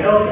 know.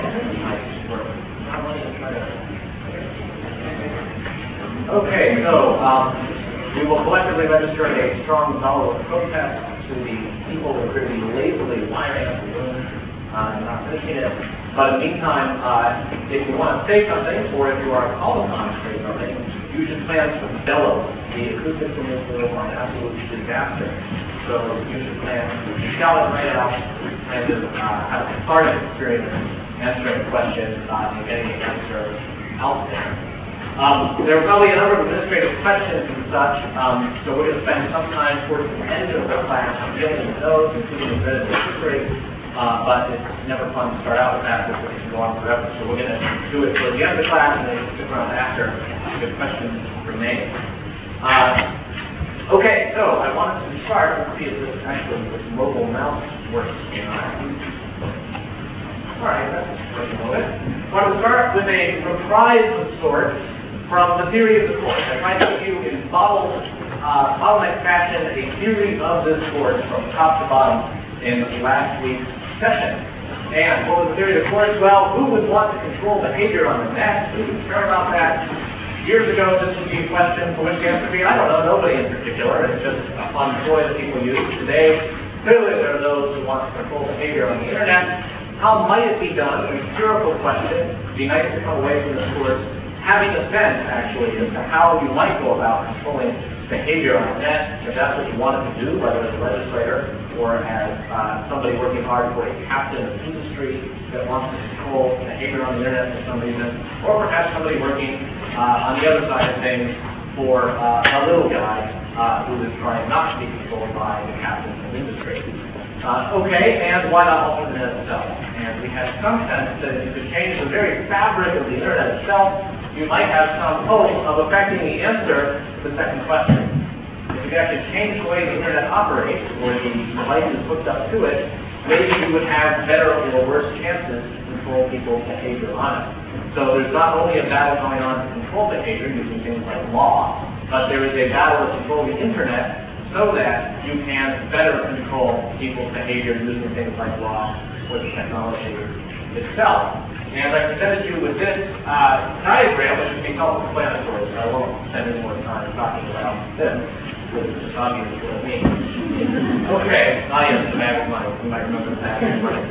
Okay, so we will collectively register a strong vote of protest to the people who appear to be lazily wiring up the room and not finishing it. But in the meantime, if you want to say something, or if you are called upon to say something, you should plan to bellow. The acoustics in this room are an absolute disaster. So you should plan to shout it right out and to have a cathartic experience answering questions and getting the answer out there. There are probably a number of administrative questions and such, so we're going to spend some time towards the end of the class dealing with those, including the Reddit history, but it's never fun to start out with that because it can go on forever. So we're going to do it towards the end of the class and then stick around after if questions remain. Okay, so I wanted to start, let's see if this mobile mouse works. Alright, that's working a little bit. I want to start with a reprise of sorts from the theory of the course. I tried to give you in bottleneck fashion a series of this course from top to bottom in last week's session. And what was the theory of the course? Well, who would want to control behavior on the net? Who would care about that? Years ago, this would be a question for which the answer would be, I don't know, nobody in particular. It's just a fun toy that people use. Today, clearly there are those who want to control behavior on the internet. How might it be done? An empirical question. It'd be nice to come away from this course having a sense, actually, as to how you might go about controlling behavior on the net, if that's what you wanted to do, whether as a legislator or as somebody working hard for a captain of industry that wants to control behavior on the internet for some reason, or perhaps somebody working on the other side of things for a little guy who is trying not to be controlled by the captain of industry. Okay, and why not alter the internet itself? And we had some sense that if you could change the very fabric of the internet itself, you might have some hope of affecting the answer to the second question. If you could actually change the way the internet operates, or the devices hooked up to it, maybe you would have better or worse chances to control people's behavior on it. So there's not only a battle going on to control behavior using things like law, but there is a battle to control the internet so that you can better control people's behavior using things like law or the technology itself. And I presented you with this diagram, which would be self-explanatory, so I won't spend any more time talking about this, because it's obvious what it means. Okay, audience, the bag of money. You might remember the bag of money.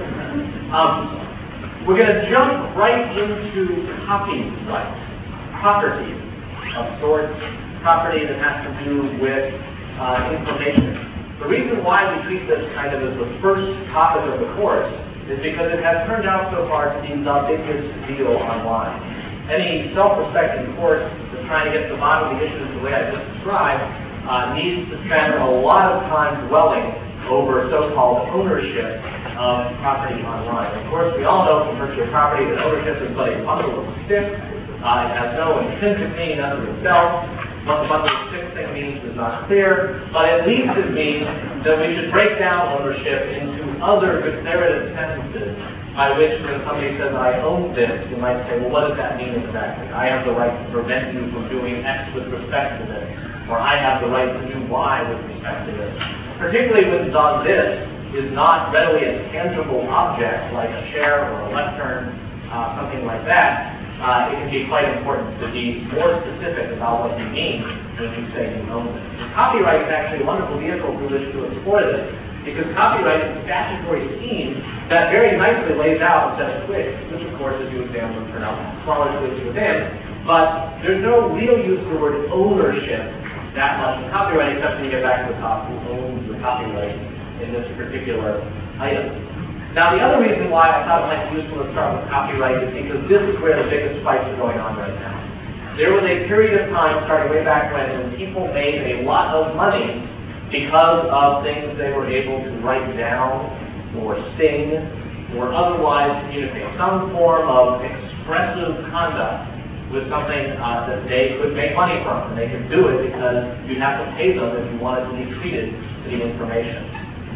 We're going to jump right into copyright, property of sorts, property that has to do with information. The reason why we treat this kind of as the first topic of the course is because it has turned out so far to be the biggest deal online. Any self-respecting course that's trying to get to the bottom of the issues the way I just described needs to spend a lot of time dwelling over so-called ownership of property online. Of course, we all know from virtue of property that ownership is like a bundle of sticks. It has no intrinsic meaning unto itself. What the bundle of sticks thing means is not clear, but at least it means that we should break down ownership into other declarative sentences by which when somebody says, I own this, you might say, well, what does that mean exactly? I have the right to prevent you from doing X with respect to this, or I have the right to do Y with respect to this. Particularly when this is not readily a tangible object like a chair or a lectern, something like that. It can be quite important to be more specific about what you mean when you say you own it. Copyright is actually a wonderful vehicle through which to explore this, because copyright is a statutory scheme that very nicely lays out a set of twigs, which of course, as you examine, will turn out smaller twigs within, but there's no real use of the word ownership that much in copyright, except when you get back to the top, who owns the copyright in this particular item. Now, the other reason why I thought it might be useful to start with copyright is because this is where the biggest fights are going on right now. There was a period of time, starting way back when people made a lot of money because of things they were able to write down or sing or otherwise communicate. Some form of expressive conduct was something that they could make money from, and they could do it because you'd have to pay them if you wanted to be treated to the information.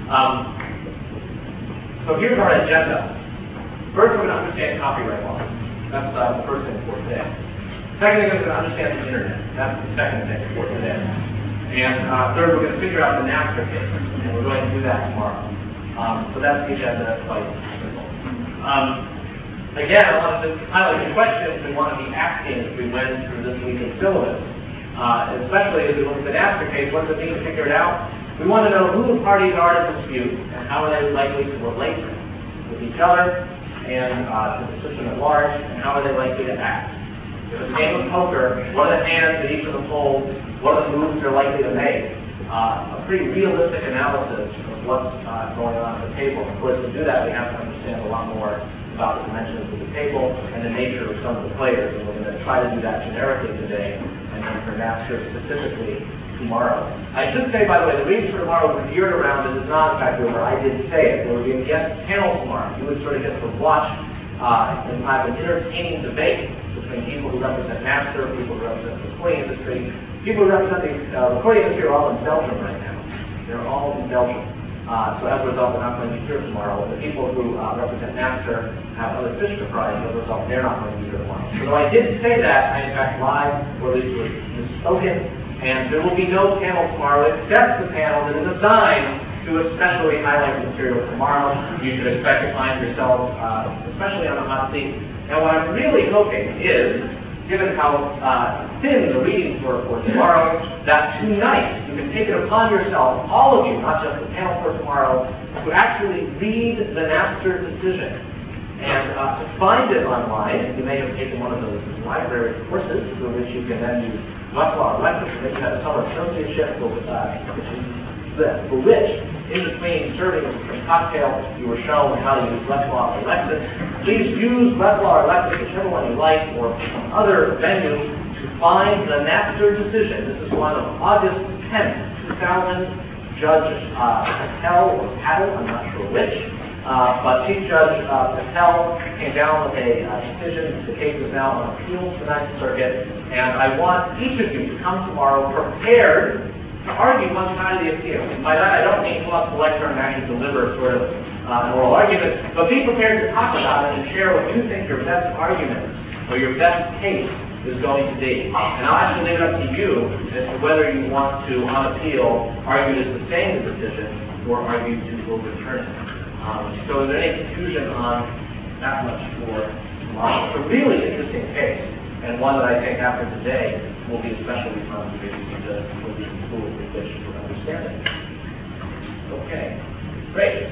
So here's our agenda. First, we're going to understand copyright law. That's the first thing for today. Second thing, we're going to understand the internet. That's the second thing for today. And third, we're going to figure out the Napster case, and we're going to do that tomorrow. So that's the agenda. That's quite simple. Again, I want to highlight the questions we want to be asking as we went through this week's syllabus. Especially as we look at the NASCAR case, what does it mean to figure it out? We want to know who the parties are in dispute and how are they likely to relate with each other and to the system at large, and how are they likely to act. If it's a game of poker, what are the hands that each of them hold? What are the moves they're likely to make? A pretty realistic analysis of what's going on at the table. Of course, to do that, we have to understand a lot more about the dimensions of the table and the nature of some of the players, and we're going to try to do that generically today, and then for NASCAR specifically tomorrow. I should say, by the way, the reading for tomorrow is geared around, this is not in fact where I did say it, there will be a guest panel tomorrow. You would sort of get to watch and have an entertaining debate between people who represent NASCAR, people who represent the recording industry. People who represent the recording industry are all in Belgium right now. They're all in Belgium. So as a result, they're not going to be here tomorrow. The people who represent NASCAR have other fish to fry, and as a result, they're not going to be here tomorrow. So though I did say that, I in fact lied, or at least was misspoken, and there will be no panel tomorrow except the panel that is assigned to especially highlight the material tomorrow. You should expect to find yourself, especially on the hot seat. And what I'm really hoping is, given how thin the readings were for tomorrow, that tonight you can take it upon yourself, all of you, not just the panel for tomorrow, to actually read the NASCAR decision. And to find it online, you may have taken one of those library courses for which you can then use Westlaw Lexis, and then you have a summer associateship for which, in between serving some cocktail, you were shown how to use Westlaw or Lexis. Please use Westlaw or Lexis, whichever one you like, or some other venue to find the NASCAR decision. This is one of August 10th, 2000. Judge Patel or Patel, I'm not sure which, but Chief Judge Patel came down with a decision. The case is now on appeal to the Ninth Circuit, and I want each of you to come tomorrow prepared to argue one side of the appeal. And by that, I don't mean come up to the lectern and actually deliver sort of an oral argument, but be prepared to talk about it and share what you think your best argument or your best case is going to be. And I'll actually leave it up to you as to whether you want to, on appeal, argue to sustain the decision or argue to overturn it. So is there any confusion on that much for tomorrow? It's a really interesting case, and one that I think after today will be especially fun to be able to school which for understanding. Okay, great.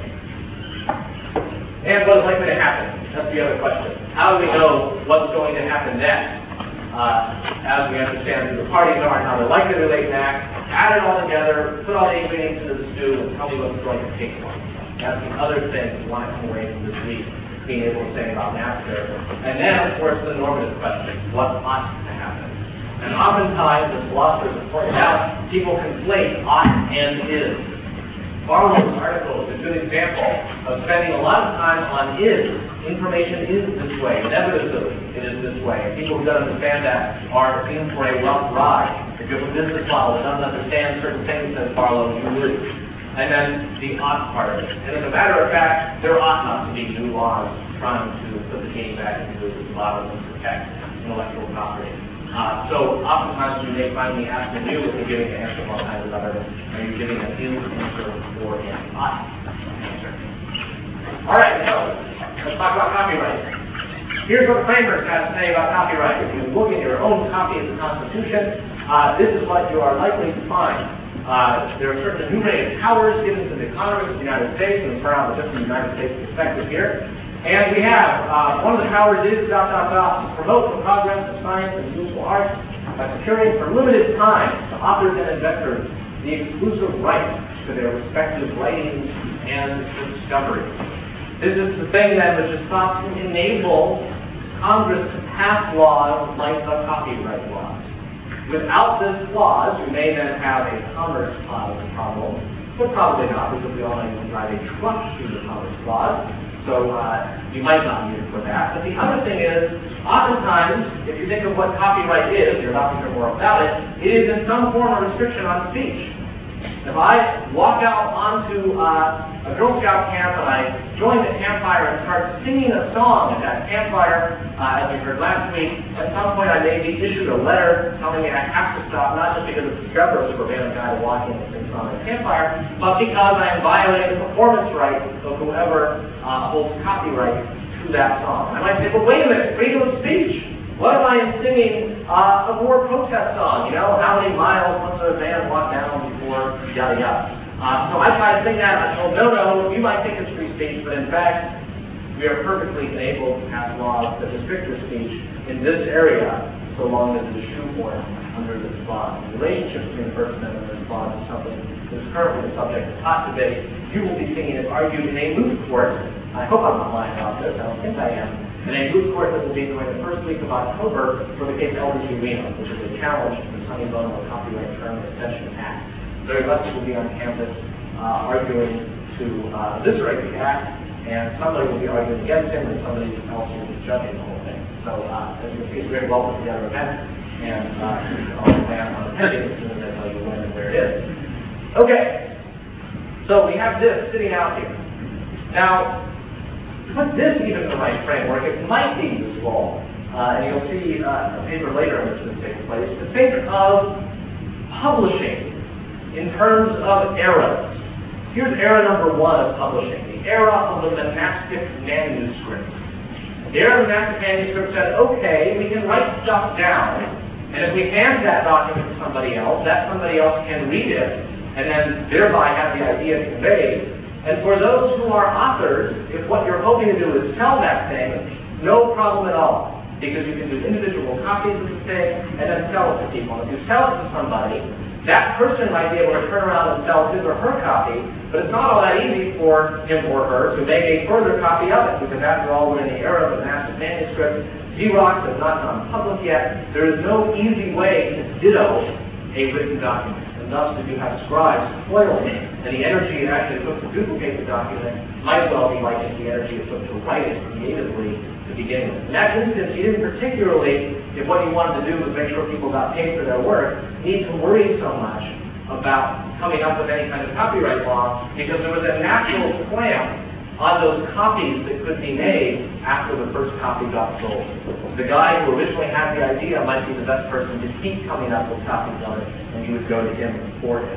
And what is likely to happen? That's the other question. How do we know what's going to happen next? As we understand who the parties are and how they're likely to relate back, add it all together, put all the ingredients into the stew, and tell me what's going to take place. That's the other thing we want to come away from this week, being able to say about NASCAR. And then, of course, the normative question, what ought to happen? And oftentimes, as philosophers have pointed out, people conflate ought and is. Barlow's article is a good example of spending a lot of time on is. Information is this way. Inevitably, it is this way. And people who don't understand that are in for a rough ride. If you have a business model that doesn't understand certain things, says Barlow, you lose. And then the ought part of it. And as a matter of fact, there ought not to be new laws trying to put the game back into the model and protect intellectual property. So oftentimes you may find me asking you if you're giving an answer one kind or another, are you giving an is answer or an ought answer? All right, so let's talk about copyright. Here's what the framers have to say about copyright. If you look at your own copy of the Constitution, this is what you are likely to find. There are certain enumerated powers given to the Congress of the United States, and we're out just from the United States perspective here. And we have, one of the powers is, to promote the progress of science and useful arts by securing for limited time to authors and inventors the exclusive rights to their respective writings and discoveries. This is the thing then which is thought to enable Congress to pass laws like the copyright laws. Without this clause, we may then have a commerce clause problem, but probably not, because we all need to drive a truck through the commerce clause. So you might not use it for that. But the other thing is, oftentimes, if you think of what copyright is, you're about to hear more about it, it is in some form a restriction on speech. If I walk out onto a Girl Scout camp and I join the campfire and start singing a song at that campfire, as we heard last week, at some point I may be issued a letter telling me I have to stop, not just because it's discovered to prevent a guy walking and singing a song at a campfire, but because I am violating the performance rights of whoever holds copyright to to that song. I might say, well, wait a minute, freedom of speech. What if I am singing a war protest song? You know, how many miles must a man walk down before yada yada? So I tried to sing that. I told, no, you might think it's free speech, but in fact, we are perfectly enabled to pass laws that restrict your speech in this area, so long as it is shoehorned under this clause. The relationship between the First Amendment and this clause is something that is currently the subject of hot debate. You will be seeing it argued in a moot court. I hope I'm not lying about this. I don't think I am. In a moot court that will be during the first week of October for the case Eldridge v. Reno, which is a challenge to the Sonny Bono Copyright Term Extension Act. Larry Lutz will be on campus arguing to eviscerate the act, and somebody will be arguing against him, and somebody else will be judging the whole thing. So, as you can see, it's very well put together event, and you can always plan on attending as soon as I tell you when and where it is. Okay, so we have this sitting out here. Now, to put this even in the right framework, it might be useful, and you'll see a paper later in which this takes place, to think of publishing in terms of eras. Here's era number one of publishing, the era of the monastic manuscript. The era of the monastic manuscript said, okay, we can write stuff down, and if we hand that document to somebody else, that somebody else can read it, and then thereby have the idea conveyed. And for those who are authors, if what you're hoping to do is sell that thing, no problem at all, because you can do individual copies of the thing and then sell it to people. And if you sell it to somebody, that person might be able to turn around and sell his or her copy, but it's not all that easy for him or her to make a further copy of it, because after all, we're in the era of the monastic manuscript. Xerox has not gone public yet. There is no easy way to ditto a written document. And thus, if you have scribes toiling, and the energy it actually took to duplicate the document might well be like the energy it took to write it creatively to begin with. In that instance, you didn't particularly, if what you wanted to do was make sure people got paid for their work, need to worry so much about coming up with any kind of copyright law, because there was a natural clamp on those copies that could be made after the first copy got sold. The guy who originally had the idea might be the best person to keep coming up with copies of it, and you would go to him for it.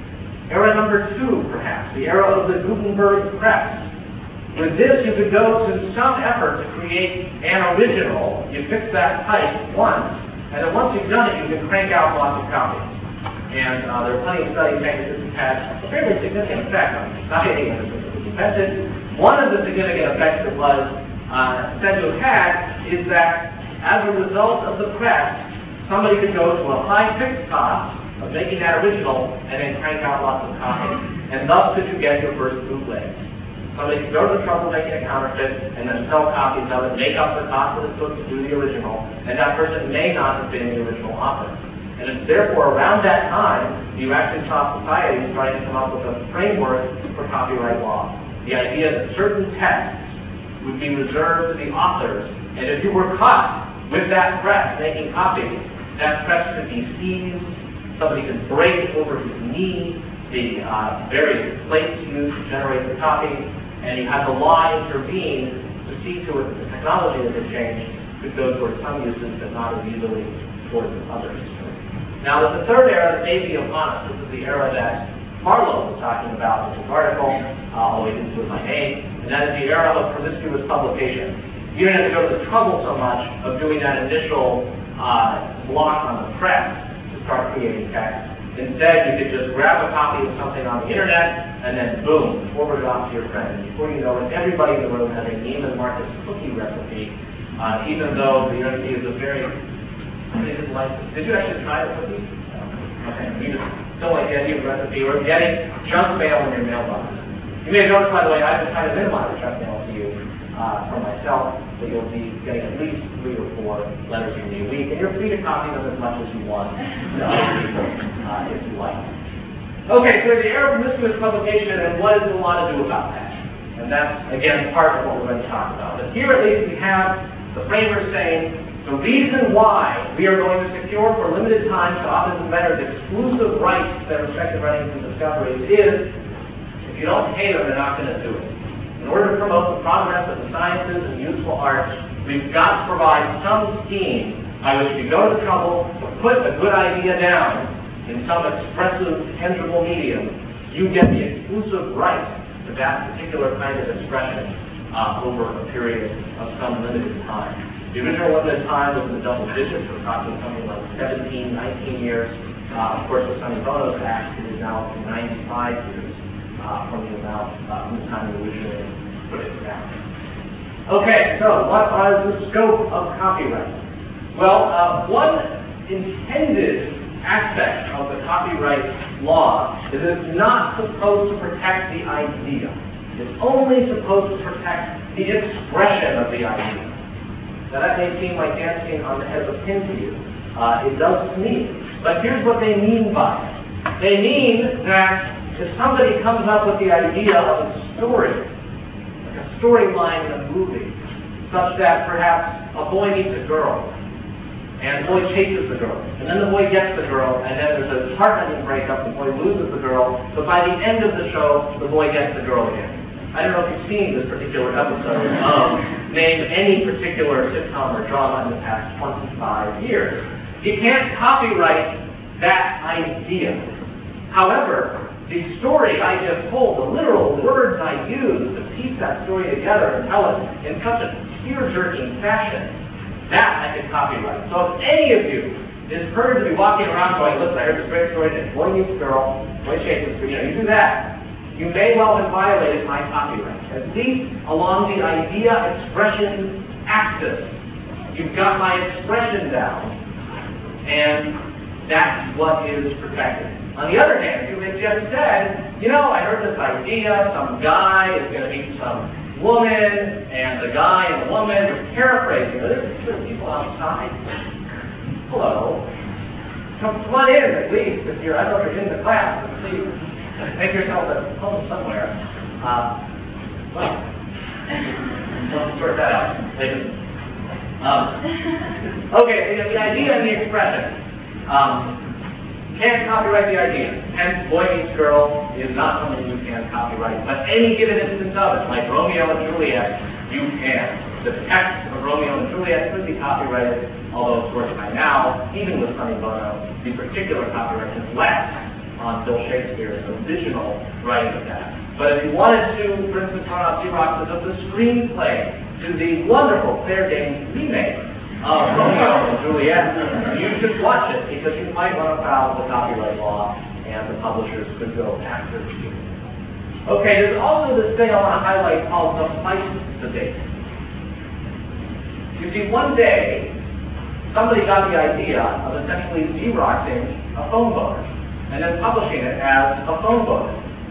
Era number two, perhaps, the era of the Gutenberg press. With this, you could go to some effort to create an original. You fix that type once, and then once you've done it, you can crank out lots of copies. And there are plenty of studies saying that this has had a fairly significant effect on society when it was invented. One of the significant effects it was said to have had is that as a result of the press, somebody could go to a high fixed cost of making that original and then crank out lots of copies. And thus could you get your first bootleg. Somebody could go to the trouble of making a counterfeit and then sell copies of it, make up the cost that it took to do the original, and that person may not have been the original author. And it's therefore around that time you actually saw society starting to come up with a framework for copyright law. The idea that certain texts would be reserved to the authors, and if you were caught with that press making copies, that press could be seized, somebody could break over his knee the various plates used to generate the copies, and you had the law intervene to see to it that the technology that had changed could go towards some uses but not as easily towards others. Now, there's a third era that may be upon us. This is the era that Marlowe was talking about in his article, always into my name, and that is the era of promiscuous publication. You didn't have to go to the trouble so much of doing that initial block on the press to start creating text. Instead, you could just grab a copy of something on the internet, and then boom, forward it off to your friend. Before you know it, everybody in the room has a Neiman Marcus cookie recipe, even though the recipe is a very Did you actually try the cookies? Okay, you just don't like the idea of the recipe or getting junk mail in your mailbox. You may have noticed, by the way, I've been trying to minimize junk mail to you for myself, so you'll be getting at least 3 or 4 letters from me a week, and you're free to copy them as much as you want to other people if you like. Okay, so the era of promiscuous publication, and what is the law to do about that? And that's, again, part of what we're going to talk about. But here at least we have the framers saying, the reason why we are going to secure for limited time to authors and inventors exclusive rights to their respective writings and discoveries is, if you don't pay them, they're not going to do it. In order to promote the progress of the sciences and useful arts, we've got to provide some scheme by which we go to the trouble to put a good idea down in some expressive, tangible medium. You get the exclusive right to that particular kind of expression over a period of some limited time. The original limited time was in the double digits, so approximately something like 17, 19 years. Of course, with Sonny Bono's Act, it is now 95 years from the amount from the time we originally put it down. Okay, so what is the scope of copyright? Well, one intended aspect of the copyright law is that it's not supposed to protect the idea. It's only supposed to protect the expression of the idea. Now that may seem like dancing on the head of a pin to you. It does to me. But here's what they mean by it. They mean that if somebody comes up with the idea of a story, like a storyline in a movie, such that perhaps a boy meets a girl, and the boy chases the girl, and then the boy gets the girl, and then there's a heartrending breakup, the boy loses the girl, but by the end of the show, the boy gets the girl again. I don't know if you've seen this particular episode name any particular sitcom or drama in the past 25 years. You can't copyright that idea. However, the story I just told, the literal words I used to piece that story together and tell it in such a tear-jerking fashion, that I can copyright. So if any of you is heard to be walking around going, listen, I heard this great story, and boy meets girl, boy chases, you do that, you may well have violated my copyright. At least along the idea expression axis. You've got my expression down, and that's what is protected. On the other hand, you had just said, I heard this idea, some guy is going to meet some woman, and the guy and the woman are paraphrasing. There's people outside. Hello. Come on in, at least, if you're, I don't know if you're in the class, but please make yourself at home somewhere. Well, let's sort that out later. Okay, the idea and the expression. Can't copyright the idea. Hence, boy meets girl is not something you can copyright. But any given instance of it, like Romeo and Juliet, you can. The text of Romeo and Juliet could be copyrighted, although, of course, by now, even with Sonny Bono, the particular copyright is less on Bill Shakespeare's original writing of that. But if you wanted to, for instance, run off Xeroxes of the screenplay to the wonderful Claire Danes remake of Romeo and Juliet, you should watch it because you might run afoul of the copyright law and the publishers could go after you. Okay, there's also this thing I want to highlight called the license debate. You see, one day, somebody got the idea of essentially Xeroxing a phone book and then publishing it as a phone book.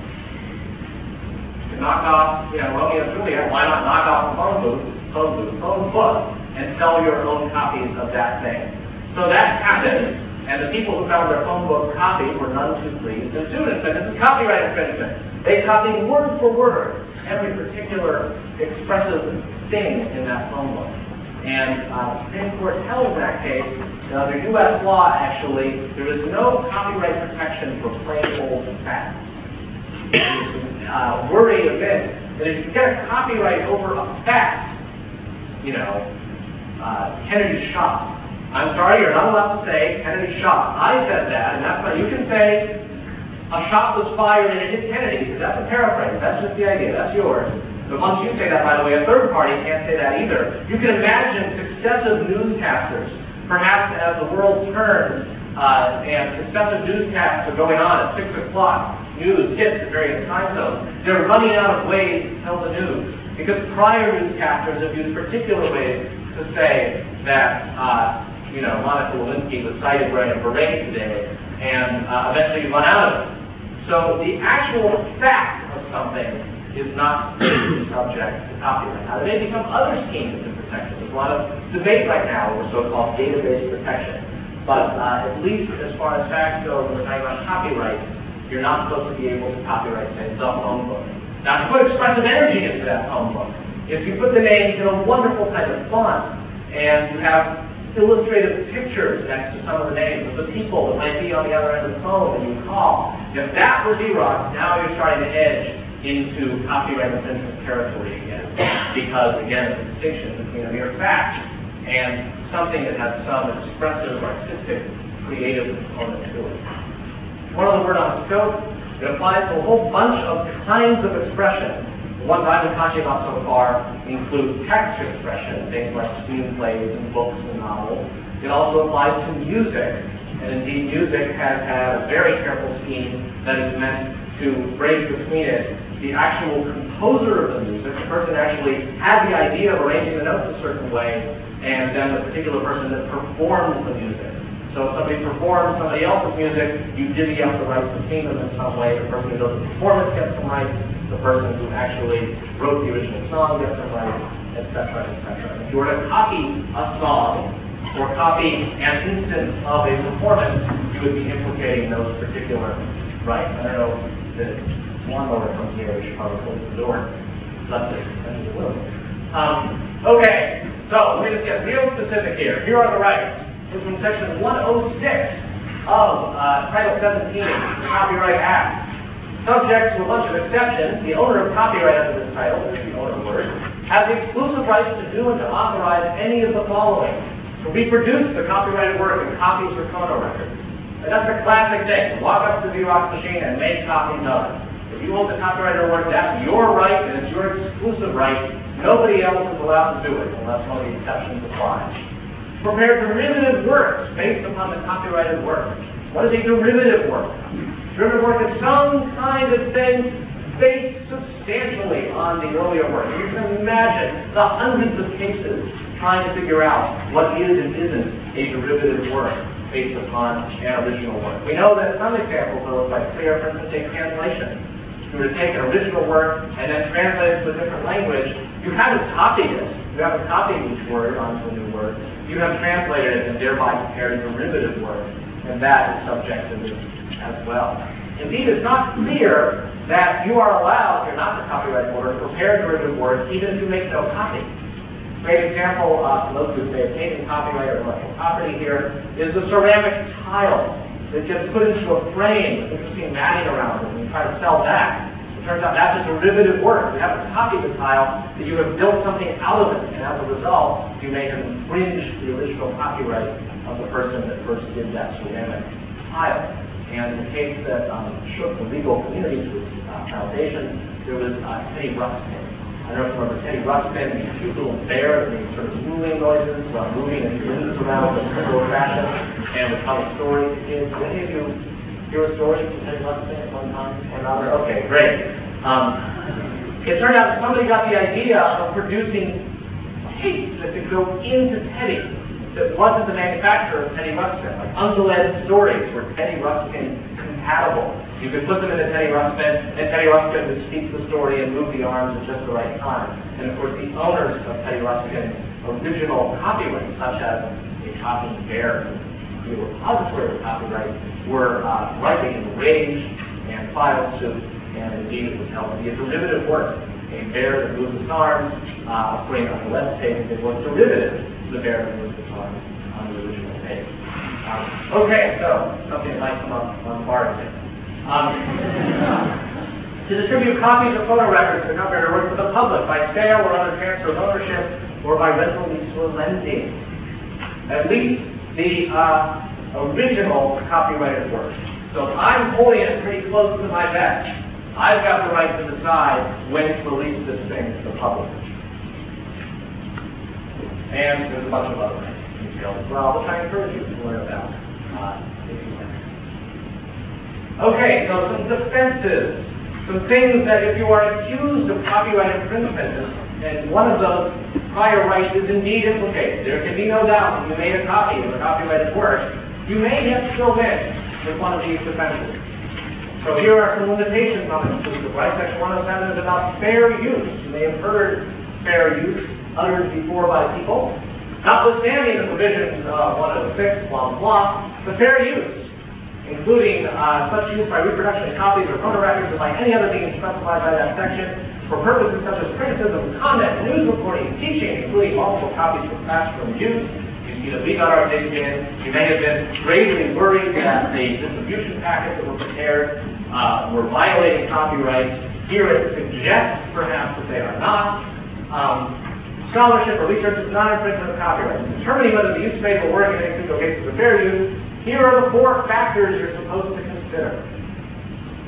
To knock off, Romeo and Juliet, why not knock off a phone book, and sell your own copies of that thing? So that happened, and the people who found their phone book copies were none too pleased and sued us. And this is copyright infringement. They copied word for word every particular expressive thing in that phone book. And the Supreme Court held in that case, under U.S. law, actually, there is no copyright protection for plain old facts. Worry a bit that if you get a copyright over a fact, Kennedy shot. I'm sorry, you're not allowed to say Kennedy shot. I said that, and that's why you can say a shot was fired and it hit Kennedy, because that's a paraphrase. That's just the idea. That's yours. But once you say that, by the way, a third party can't say that either. You can imagine successive newscasters, perhaps as the world turns and successive newscasts are going on at 6 o'clock, news hits at various time zones. They're running out of ways to tell the news because prior newscasters have used particular ways to say that, Monica Lewinsky was cited wearing a beret today, and eventually run out of it. So the actual fact of something is not subject to copyright. Now, there may become other schemes to protect it. There's a lot of debate right now over so-called database protection. But at least as far as facts go, when we're talking about copyright, you're not supposed to be able to copyright, say, the phone book. Now, to put expressive energy into that phone book, if you put the name in a wonderful kind of font, and you have illustrative pictures next to some of the names of the people that might be on the other end of the phone that you call, if that were Xerox, now you're starting to edge into copyright infringement territory again. Because, again, the distinction between a mere fact and something that has some expressive, artistic, creative component to it. One other word on scope. It applies to a whole bunch of kinds of expression The ones I've been talking about so far include text expression, things like screenplays and books and novels. It also applies to music, and indeed music has had a very careful scheme that is meant to break between it the actual composer of the music, the person actually had the idea of arranging the notes a certain way, and then the particular person that performs the music. So if somebody performs somebody else's music, you divvy up the rights between them in some way. The person who does the performance gets some rights, the person who actually wrote the original song gets some rights, etc., etc. If you were to copy a song or copy an instance of a performance, you would be implicating those particular rights. I don't know if the lawnmower comes here, we should probably close the door. Left it into the room. Okay, so let me just get real specific here. Here are the rights. This is from section 106 of Title 17 of the Copyright Act. Subject to a bunch of exceptions, the owner of copyright under this title, which is the owner word, has the exclusive rights to do and to authorize any of the following: to reproduce the copyrighted work in copies or phonorecords. And that's a classic thing. Walk up to the Xerox machine and make copies of it. If you own the copyrighted work, that's your right and it's your exclusive right. Nobody else is allowed to do it unless one of the exceptions apply. Prepare derivative works based upon the copyrighted work. What is a derivative work? Derivative work is some kind of thing based substantially on the earlier work. You can imagine the hundreds of cases trying to figure out what is and isn't a derivative work based upon an original work. We know that some examples are quite clear. For instance, take translation. If you were to take an original work and then translate it to a different language, you haven't copied it. You haven't copied each word onto a new word. You have translated it and thereby prepared derivative work, and that is subject to this as well. Indeed, it's not clear that you are allowed, if you're not the copyright holder, to prepare derivative work even if you make no copy. Great example, for those who say obtaining copyright or intellectual property here, is the ceramic tile that gets put into a frame with interesting matting around it, and you try to sell that. It turns out that's a derivative work. You haven't copied the tile, but you have built something out of it, and as a result, you may have infringed the original copyright of the person that first did that ceramic tile. And in the case that shook the legal community to its foundation, there was Teddy Ruxpin. I don't know if you remember Teddy Ruxpin, the cute little bear that made sort of moving noises while moving and limbs around in a similar fashion, and would tell a story to kids. Did any of you hear a story from Teddy Ruxpin at one time or another? Okay, great. It turned out that somebody got the idea of producing tape that could go into Teddy that wasn't the manufacturer of Teddy Ruxpin, like unled stories were Teddy Ruxpin compatible. You could put them into Teddy Ruxpin, and Teddy Ruxpin would speak the story and move the arms at just the right time. And of course, the owners of Teddy Ruxpin's original copyright, such as a talking bear, the repository of copyright, were rightly enraged and filed suit, and indeed it was held to be a derivative work. A bear that moves its arms, putting on the left page, it was derivative to the bear that moves its arms on the original page. Okay, so something that might come up on bar exam. To distribute copies of photo records to copyrighted works to the public by sale or other transfer of ownership or by rental, lease, or lending. At least the original copyrighted work. So if I'm holding it pretty close to my vest, I've got the right to decide when to release this thing to the public. And there's a bunch of other details as well, which I encourage you to learn about if you like. Okay, so some defenses, some things that if you are accused of copyright infringement, and one of those prior rights is indeed implicated, there can be no doubt that you made a copy of a copyrighted work, you may yet still win with one of these defenses. So here are some limitations on exclusive rights. Section 107 is about fair use. You may have heard fair use uttered before by people. Notwithstanding the provisions of 106, blah, blah, the fair use, including such use by reproduction of copies or photorecords or by any other means specified by that section for purposes such as criticism, comment, news reporting, teaching, including multiple copies for classroom use. You know, we got our digs in. You may have been gravely worried that the distribution packets that were prepared were violating copyright. Here it suggests, perhaps, that they are not. Scholarship or research is not infringement of copyright. Determining whether the use made will work in any single case is a fair use. Here are the 4 factors you're supposed to consider.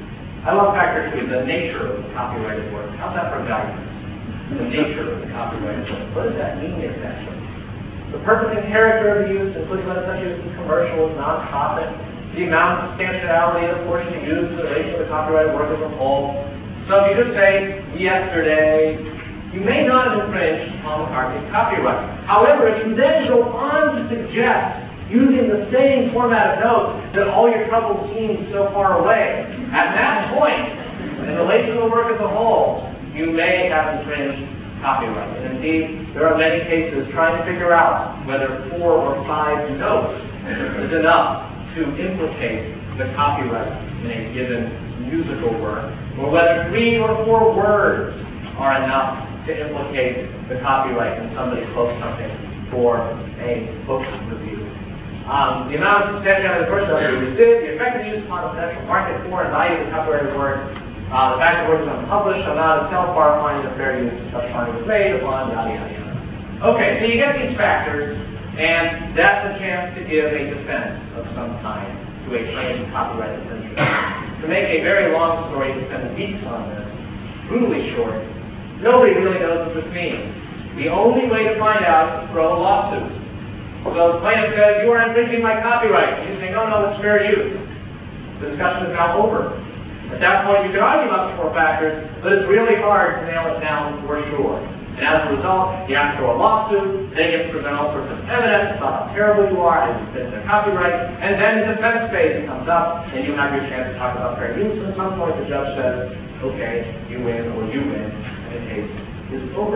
I love factor 2, the nature of the copyrighted work. How's that for values? The nature of the copyrighted work. What does that mean exactly? The purpose and character of the use, including whether such use is commercial, non-profit, the amount of substantiality of the portion used in relation to the copyrighted work as a whole. So if you just say, yesterday, you may not have infringed Paul McCartney's copyright. However, if you then go on to suggest, using the same format of notes, that all your troubles seem so far away, at that point, in relation to the work as a whole, you may have infringed copyright. And indeed, there are many cases trying to figure out whether 4 or 5 notes is enough to implicate the copyright in a given musical work, or whether 3 or 4 words are enough to implicate the copyright when somebody quotes something for a book review. The amount of substantiality of the portion of the did, the effective use upon the potential market for and value of the copyrighted work, the fact that the work is unpublished, amount of self-bar finding of fair use, such finding was made upon, yada, yada, yada. Okay, so you get these factors, and that's a chance to give a defense of some kind to a claim of copyright infringement. To make a very long story, to spend weeks on this, brutally short, nobody really knows what this means. The only way to find out is to throw a lawsuit. So the plaintiff says, you are infringing my copyright. And you say, no, it's fair use. The discussion is now over. At that point, you can argue about the 4 factors, but it's really hard to nail it down for sure. And as a result, you have to throw a lawsuit, then you have to present all sorts of evidence about how terrible you are, and you fit the copyright, and then the defense phase comes up, and you have your chance to talk about fair use, and at some point the judge says, okay, you win, or you win, and the case is over.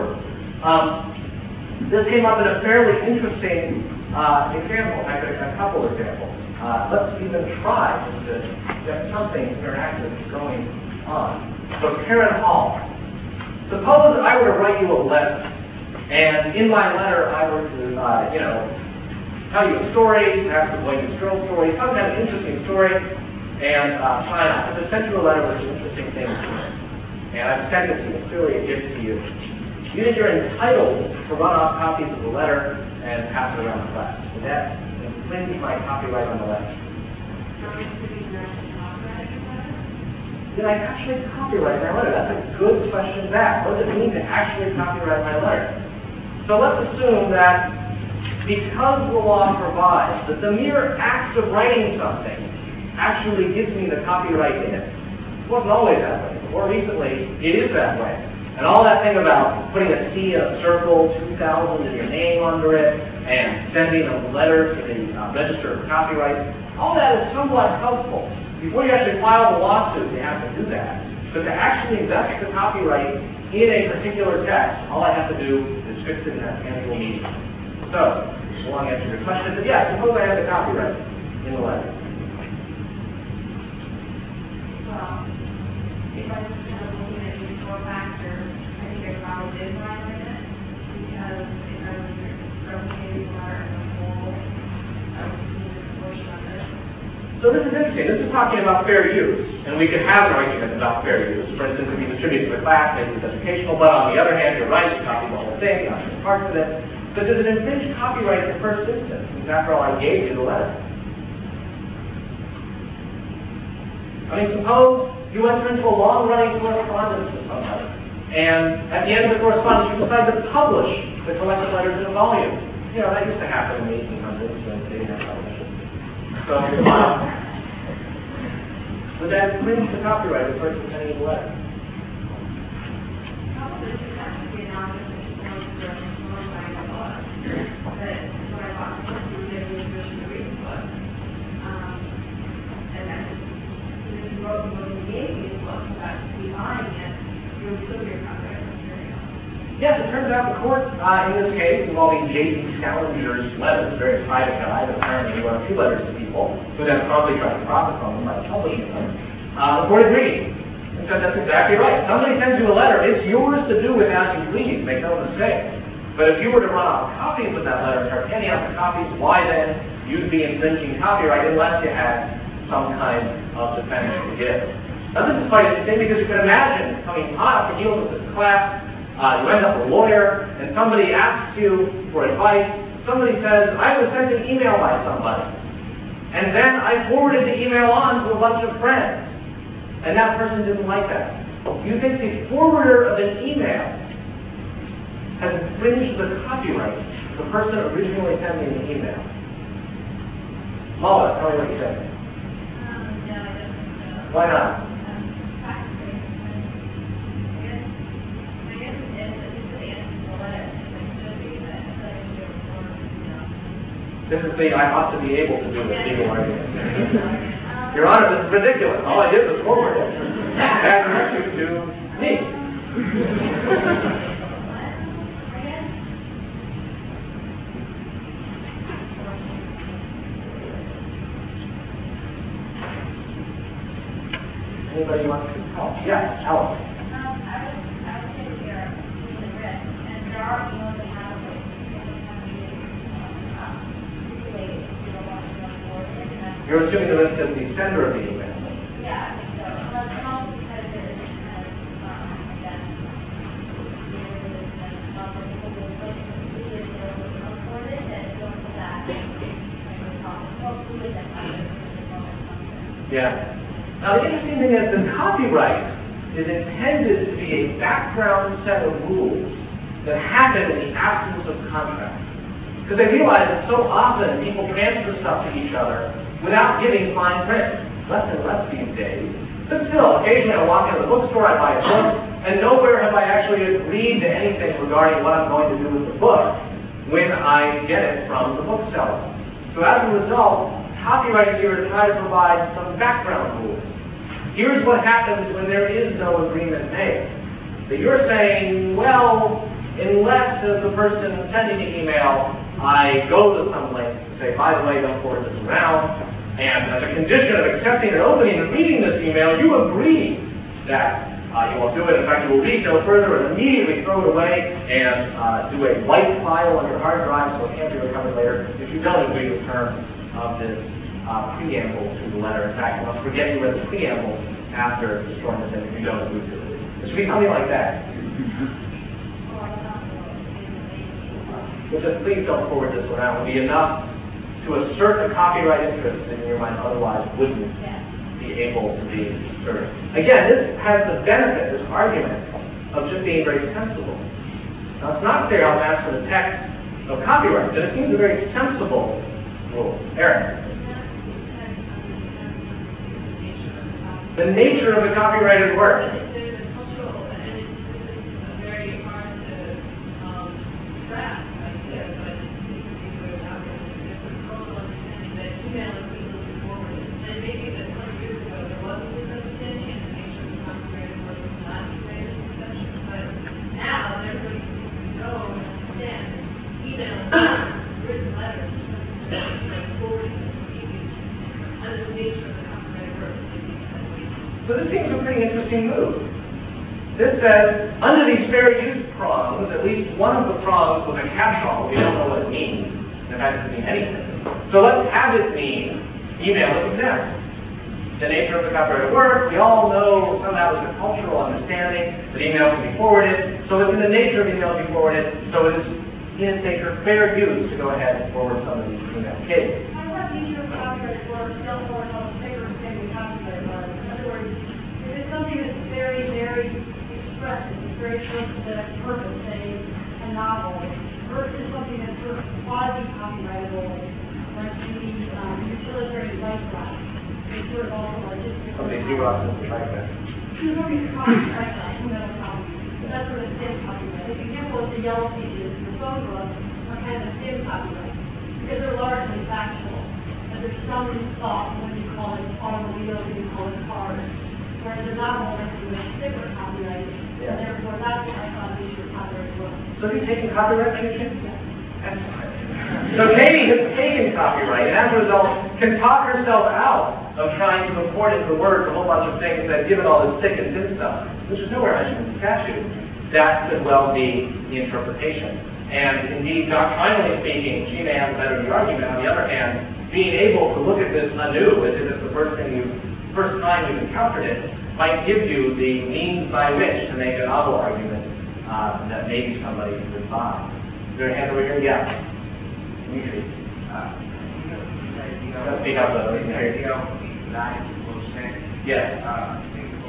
This came up in a fairly interesting example, actually a couple of examples. Let's even try to get something interactive going on. So Karen Hall. Suppose I were to write you a letter, and in my letter I were to, tell you a story, perhaps a boy meets girl story, some kind of interesting story, and sign off. I've sent you a letter with some interesting things in it, and I've sent it to you. It's really a gift to you. You think you're entitled to run off copies of the letter and pass it around the class. Would that infringe my copyright on the letter? Did I actually copyright my letter? That's a good question back. What does it mean to actually copyright my letter? So let's assume that because the law provides that the mere act of writing something actually gives me the copyright in it. It wasn't always that way. More recently, it is that way. And all that thing about putting a C in a circle, 2000 and your name under it, and sending a letter to the Register of Copyright, all that is somewhat helpful. Before you actually file the lawsuit, you have to do that. But to actually vest the copyright in a particular text, all I have to do is fix it in that annual meeting. So, long answer to your question, but yeah, suppose I have the copyright in the letter. Well, if I was kind of looking at these 4 factors, I think I probably did violate it, because if I was replicating the letter as a whole, I would see the portion of it. So this is interesting. This is talking about fair use, and we could have an argument about fair use. For instance, if you distribute to a class, maybe it's educational, but on the other hand, you're right, you copy the whole thing, not just parts of it. But does it infringe copyright in the first instance? Because after all, I gave you the letter. I mean, suppose you enter into a long-running correspondence with somebody, and at the end of the correspondence, you decide to publish the collected letters in a volume. You know, that used to happen in the 1800s when they didn't have television. So, would that infringe the copyright of the person sending the letter? Probably just have to be anonymous and close to the one line of law. But what I thought was to do is to read the book. And then, if you wrote the book and gave me the book without denying it, you would still be a copyright material. Yes, it turns out the court, in this case, involving J.D. Salinger's letters, a very private guy, apparently he wrote 2 letters to people who then probably tried to profit from them by publishing them. The court agreed and said that's exactly right. Somebody sends you a letter, it's yours to do with as you please, make no mistake. But if you were to run off copies of that letter and start handing out the copies, why then you'd be infringing copyright unless you had some kind of defense to give. Now this is quite interesting because you can imagine coming on to deal with this class. You end up a lawyer, and somebody asks you for advice. Somebody says, I was sent an email by somebody. And then I forwarded the email on to a bunch of friends. and that person didn't like that. You think the forwarder of an email has infringed the copyright of the person originally sending the email? Mala, tell me what you think. No, I don't think so. Why not? This is the I ought to be able to do it legal argument. Your Honor, this is ridiculous. All I did was forward it. And directed to me. Anybody want to call? Yes, Alice. I was sitting here in the red, and there are emails that have You're assuming the list is the sender of the email. Yeah, I think so. Unless also because there's Yeah. Now the interesting thing is the copyright is intended to be a background set of rules that happen in the absence of contract. Because they realize that so often people transfer stuff to each other without giving fine print. Less and less these days. But still, occasionally I walk into the bookstore, I buy a book, and nowhere have I actually agreed to anything regarding what I'm going to do with the book when I get it from the bookseller. So as a result, copyright here is trying to provide some background rules. Here's what happens when there is no agreement made. That you're saying, well, unless as the person sending the email, I go to some length to say, by the way, don't forward this around, and as a condition of accepting and opening and reading this email, you agree that you won't do it. In fact, you will read no further and immediately throw it away and do a white file on your hard drive so it can't be recovered later if you don't agree with terms of this preamble to the letter. In fact, you must forget you read the preamble after destroying the thing if you don't agree to it. It should be something like that. But just please don't forward this around. It would be enough to assert the copyright interest in your mind, otherwise wouldn't be able to be asserted. Again, this has the benefit, this argument, of just being very sensible. Now, it's not clear how that's from the text of copyright, but it seems a very sensible rule. Eric? The nature of the copyrighted work. So this seems a pretty interesting move. This says, under these fair use prongs, at least one of the prongs was a catch-all. We don't know what it means. In fact, it doesn't mean anything. So let's have it mean email is exempt. The nature of the copyrighted work, we all know somehow there's a cultural understanding that email can be forwarded. So it's in the nature of email to be forwarded. So it is in its nature fair use to go ahead and forward some of these email cases. I want the nature of copyrighted work, don't forward on the paper thing with copyrighted work. In other words, if it's something that's very, very expressive, it's very close to the purpose, say, a novel, versus something that's sort of quasi-copyrightable, like the utilitarian lifestyle. It's sort of also artistic. Somebody do us like that. There's no reason to copyright that, metal copy. That's sort of thin copyright. The example of the yellow pages and the phone books are kind of thin copyright, because they're largely factual. And there's some thought when you call it automobiles and you call it cars. Whereas the novel has to be a thicker copyright, and therefore that's what I thought the issue of copyright was. So have you taken copyright, Megan? So Katie has taken copyright, and as a result, can talk herself out of trying to import into words a whole bunch of things that, given all this thick and thin stuff, which is nowhere mentioned in the statute, that could well be the interpretation. And indeed, doctrinally speaking, she may have a better argument. On the other hand, being able to look at this anew, as if it's the first time you've encountered it, might give you the means by which to make a novel argument that maybe somebody would buy. Is there a hand over here? Yeah. Dimitri. Let's speak up though. Yes.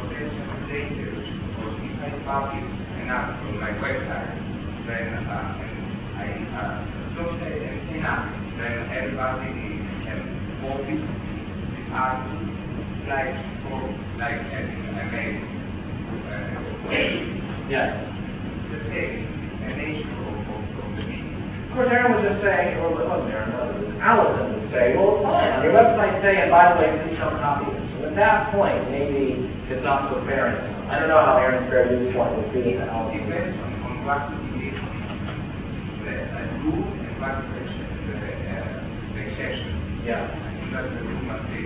later, or if I publish an app from my website, then I don't say anything else, then everybody can copy the app like having a mail. Yes. The same, an issue of the meeting. Of course, Aaron was just saying, or it wasn't Aaron, Allison would say, well, fine, on your website say, and by the way, please don't copy this. And at that point, maybe it's not so fair. I don't know how Aaron's fair use point would be. It depends on what it is. The rule and what the exception. Yeah. That the rule must be,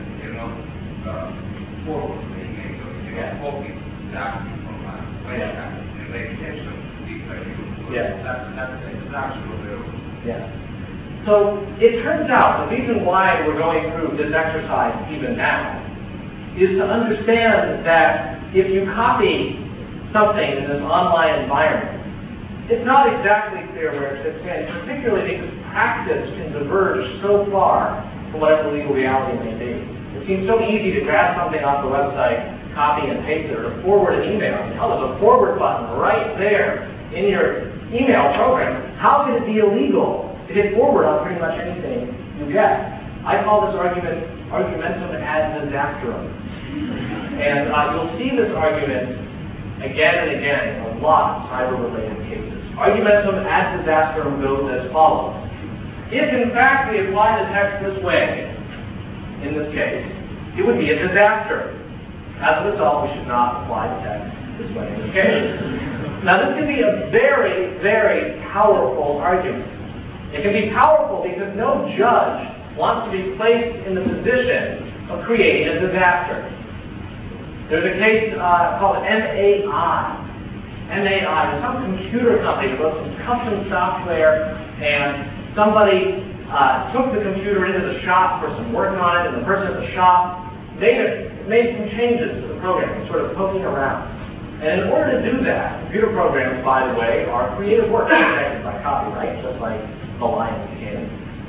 forward the email, copy that from my website. And the exception is that that's the extraction of the rule. Yeah. So it turns out the reason why we're going through this exercise even now is to understand that if you copy something in this online environment, it's not exactly clear where it fits in, particularly because practice can diverge so far from whatever legal reality may be. It seems so easy to grab something off the website, copy and paste it, or forward an email. Hell, there's a forward button right there in your email program. How could it be illegal to hit forward on pretty much anything you get? I call this argument argumentum ad disastrum. And you'll see this argument again and again in a lot of cyber-related cases. Argumentum ad disastrum goes as follows. If, in fact, we apply the text this way, in this case, it would be a disaster. As a result, we should not apply the text this way in this case. Now, this can be a very, very powerful argument. It can be powerful because no judge wants to be placed in the position of creating a disaster. There's a case called MAI. MAI is some computer company that wrote some custom software, and somebody took the computer into the shop for some work on it, and the person at the shop made some changes to the program, sort of poking around. And in order to do that, computer programs, by the way, are creative work protected by copyright, just like the Lions game.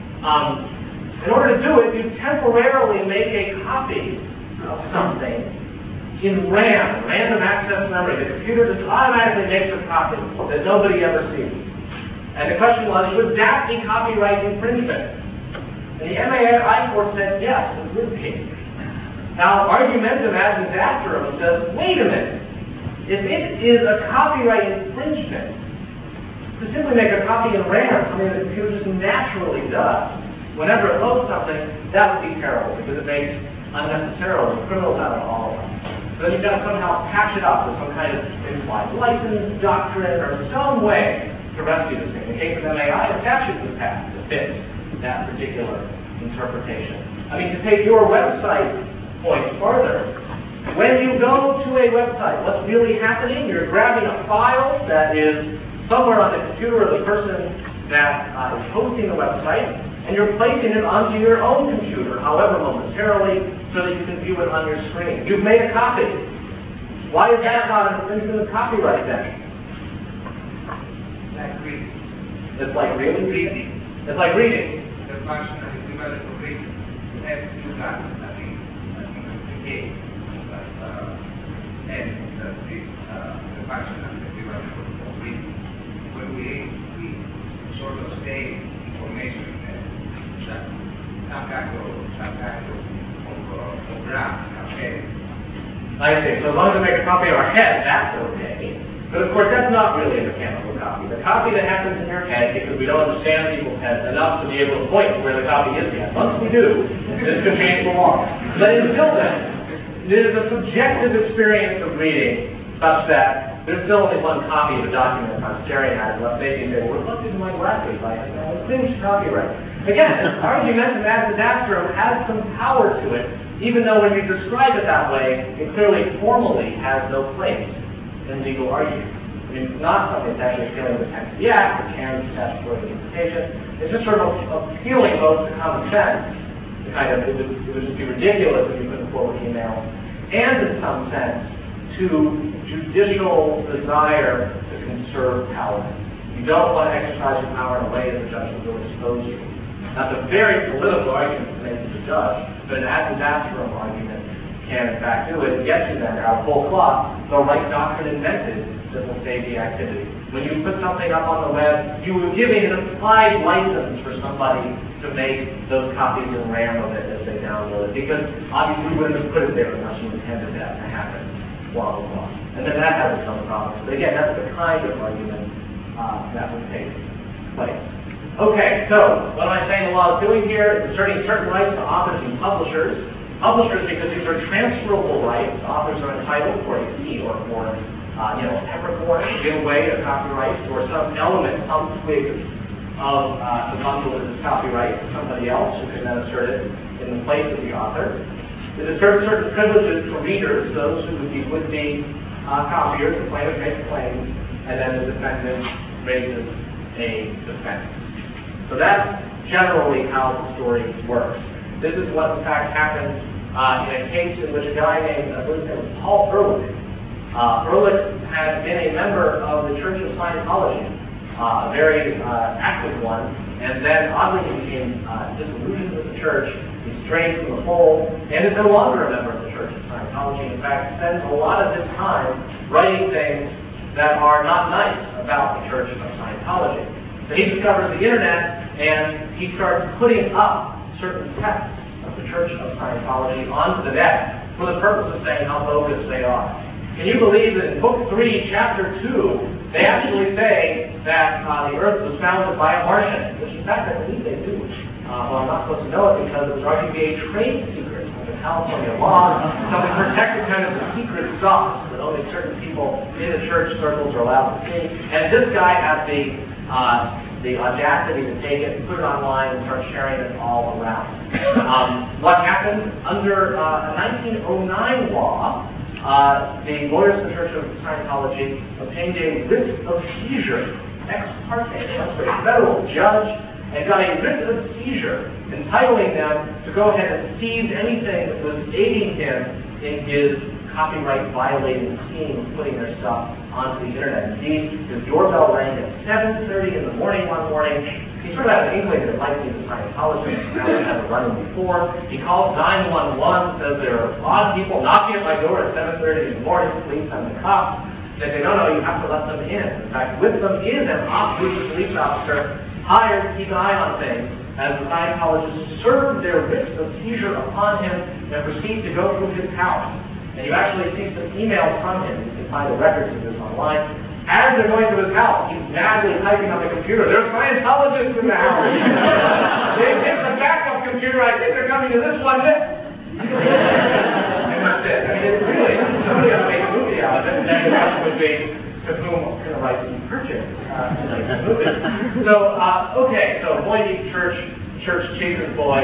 In order to do it, you temporarily make a copy of something in RAM, random access memory. The computer just automatically makes a copy that nobody ever sees. And the question was, would that be copyright infringement? And the MAI court said, yes, it would be. Now, argumentum ad disastrum says, wait a minute. If it is a copyright infringement, to simply make a copy in RAM, something that the computer just naturally does, whenever it loads something, that would be terrible, because it makes unnecessarily criminals out of all of us. So then you've got to somehow patch it up with some kind of implied license, doctrine, or some way to rescue this thing. In the case of MAI, a statute was passed to fit that particular interpretation. I mean, to take your website point further, when you go to a website, what's really happening? You're grabbing a file that is somewhere on the computer of the person that is hosting the website, and you're placing it onto your own computer, however momentarily, so that you can view it on your screen. You've made a copy. Why is that not an infringement of copyright then? Like reading. It's like really reading. It's like reading. The function of the equivalent of reading. You have to do that. I think the game. And the function of the equivalent of reading. When we sort of save information that some kind of graph, okay? I see. So as long as we make a copy of our head, that's okay. But of course, that's not really a mechanical copy. The copy that happens in your head, because we don't understand people's heads enough to be able to point to where the copy is yet. Once we do, this could change the law. But until then, it is a subjective experience of reading such that there's still only one copy of a document I'm staring at, and let's say, well, reflected in my glasses, I have finished copyright. Again, argumentum ad disastrum has some power to it, even though when you describe it that way, it clearly formally has no place in legal argument. I mean, it's not something that's actually appealing to the text of the act, or can statutory interpretation. It's just sort of appealing both to common sense, it would just be ridiculous if you couldn't forward email, and in some sense, to judicial desire to conserve power. You don't want to exercise your power in a way that the judge will really expose you. That's a very political argument to make to the judge, but an ad disastrum argument can in fact do it, yes, you then out of whole cloth, the right doctrine invented that will save the activity. When you put something up on the web, you are giving an applied license for somebody to make those copies and RAM of it as they download it, because obviously you wouldn't have put it there unless you intended that to happen, blah, blah, blah. And then that has its own problems. But again, that's the kind of argument that would take place. Okay, so what am I saying the law is doing here? It's asserting certain rights to authors and publishers. Publishers, because these are transferable rights. Authors are entitled for a fee or for, peppercorn to give away a copyright or some element, some twig of the bundle that is copyright to somebody else who can then assert it in the place of the author. It asserts certain privileges for readers, those who would be copiers, the plaintiff makes claims, and then the defendant raises a defense. So that's generally how the story works. This is what, in fact, happened in a case in which a guy named, I believe it was Paul Ehrlich. Ehrlich had been a member of the Church of Scientology, a very active one, and then oddly he became disillusioned with the church, he's strayed from the fold, and is no longer a member of the Church of Scientology. In fact, spends a lot of his time writing things that are not nice about the Church of Scientology. So he discovers the internet, and he starts putting up certain texts of the Church of Scientology onto the net for the purpose of saying how bogus they are. Can you believe that in Book 3, Chapter 2, they actually say that the Earth was founded by a Martian, which in fact I believe they do. Well, I'm not supposed to know it because it was argued to be a trade secret under California law, so they protected kind of the secret sauce that only certain people in the church circles are allowed to see. And this guy has the audacity to take it and put it online and start sharing it all around. What happened under a 1909 law, the lawyers in the Church of Scientology obtained a writ of seizure, ex parte, from a federal judge, and got a writ of seizure entitling them to go ahead and seize anything that was aiding him in his copyright violating scheme of putting their stuff onto the internet. Indeed, his doorbell rang at 7:30 in the morning one morning. He sort of had an inkling that it might be the Scientologist. Now he had running before. He calls 911, says there are odd people knocking at my door at 7:30 in the morning. Please send the cops. They say, no, you have to let them in. In fact, with them is an off-duty police officer hired to keep an eye on things as the Scientologists serve their writs of seizure upon him and proceed to go through his house. And you actually see some emails from him. You can find the records of this online. As they're going to his house, he's madly typing on the computer. There's Scientologists in the house. They hit the backup computer. I think they're coming to this one. And that's it. I mean, it's really, somebody ought to make a movie out of it. And the question would be, to whom can the right to be purchased to make this movie? So, okay, so Boy Meets Church chases boy.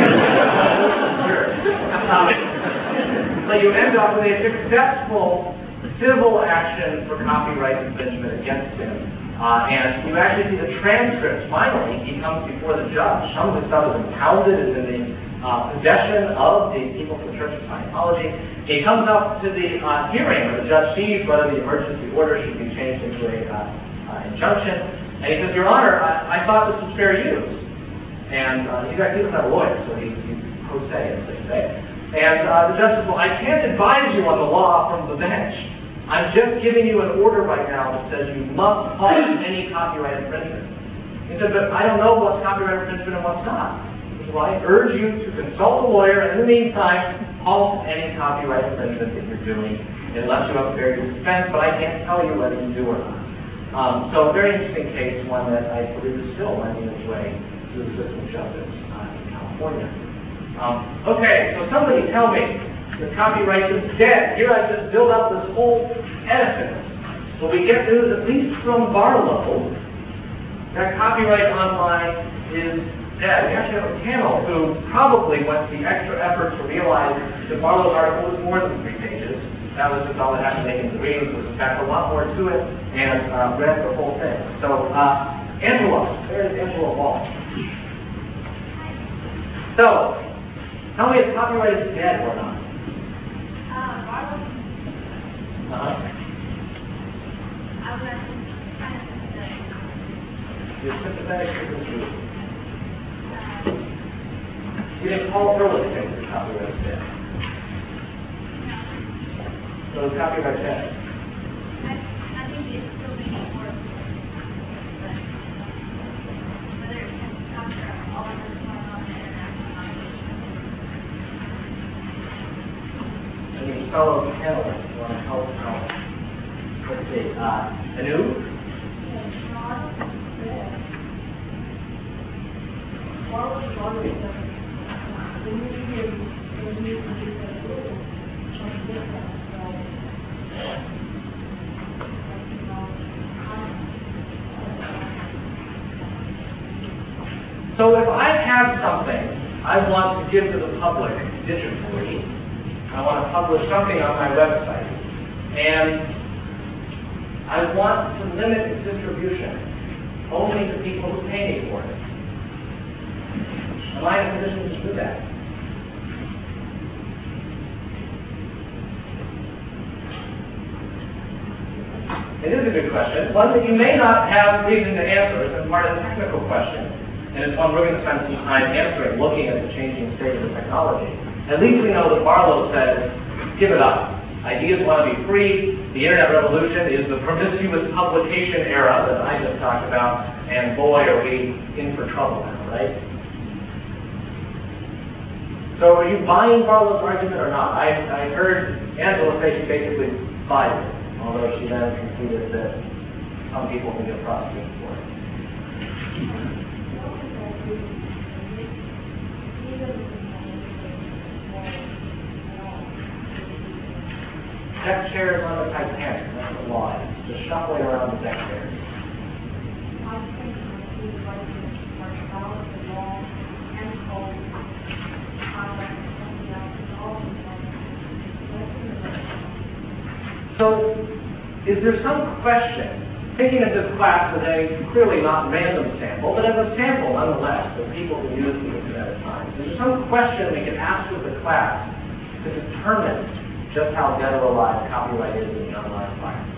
So you end up with a successful civil action for copyright infringement against him. And you actually see the transcripts. Finally, he comes before the judge. Some of the stuff is impounded, is in the possession of the people from the Church of Scientology. He comes up to the hearing where the judge sees whether the emergency order should be changed into an injunction. And he says, Your Honor, I thought this was fair use. And he doesn't have a lawyer, so he's pro se, as they say. And the judge says, well, I can't advise you on the law from the bench. I'm just giving you an order right now that says you must halt any copyright infringement. He said, but I don't know what's copyright infringement and what's not. He said, well, I urge you to consult a lawyer, and in the meantime, halt any copyright infringement that you're doing, unless you have a very good defense, but I can't tell you whether you do or not. So a very interesting case, one that I believe is still winding its way through the system of justice in California. Okay, so somebody tell me the copyright is dead. Here I just build up this whole edifice. Well, we get news, at least from Barlow, that copyright online is dead. We actually have a panel who probably went to the extra effort to realize that Barlow's article was more than 3 pages. That was just all that had to make in the reading. There was, in fact, a lot more to it, and read the whole thing. So, Angela, there's Angela Wall. So, tell me if copyright is dead or not. You're sympathetic to the truth. You didn't call Ehrlich think that copyright is dead. So copyright check. I think it's still being enforced. But whether it can cover all of this going on the internet or not. Any fellow panelists want to help out? Let's see. Anu? So if I have something I want to give to the public digitally, I want to publish something on my website, and I want to limit its distribution only to people who pay me for it. Am I in a position to do that? It is a good question, one that you may not have reason to answer. It's part of the technical question, and it's one we're going to spend some time answering, looking at the changing state of the technology. At least we know that Barlow says, give it up. Ideas want to be free. The internet revolution is the promiscuous publication era that I just talked about, and boy, are we in for trouble now, right? So are you buying Barlow's argument or not? I heard Angela say she basically buys it, although she then conceded that some people can get prosecuted for it. Deck chairs on the Titanic, that's the law. Just shuffling around the deck chairs. So, is there some question, thinking of this class as a clearly not random sample, but as a sample nonetheless of people who use the internet at times, is there some question we can ask of the class to determine just how dead or alive copyright is in the online environment?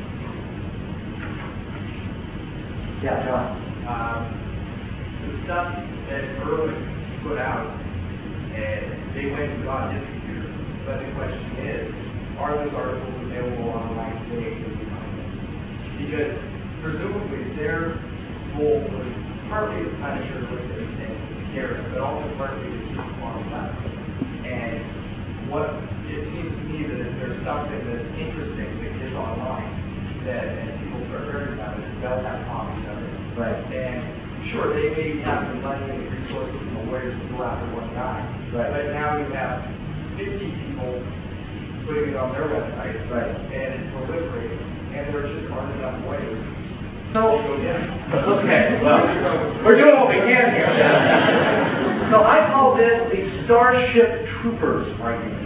Yeah, John. The stuff that Erwin put out, and they went to God distributor. But the question is, are those articles available online today for the content? Because presumably their goal was partly to punish or and scare them, but also partly to keep them on the platform. And what it seems to me that if there's something that's interesting that gets online, and people start hearing about it, they'll have copies of it. Right. And sure, they may have the money and the resources and the lawyers to go after one guy. Right. But now you have 50 people putting it on their website, Right. and it's proliferating, and there just aren't enough ways So, to go down. okay, well, we're doing what we can here. So I call this the Starship Troopers argument.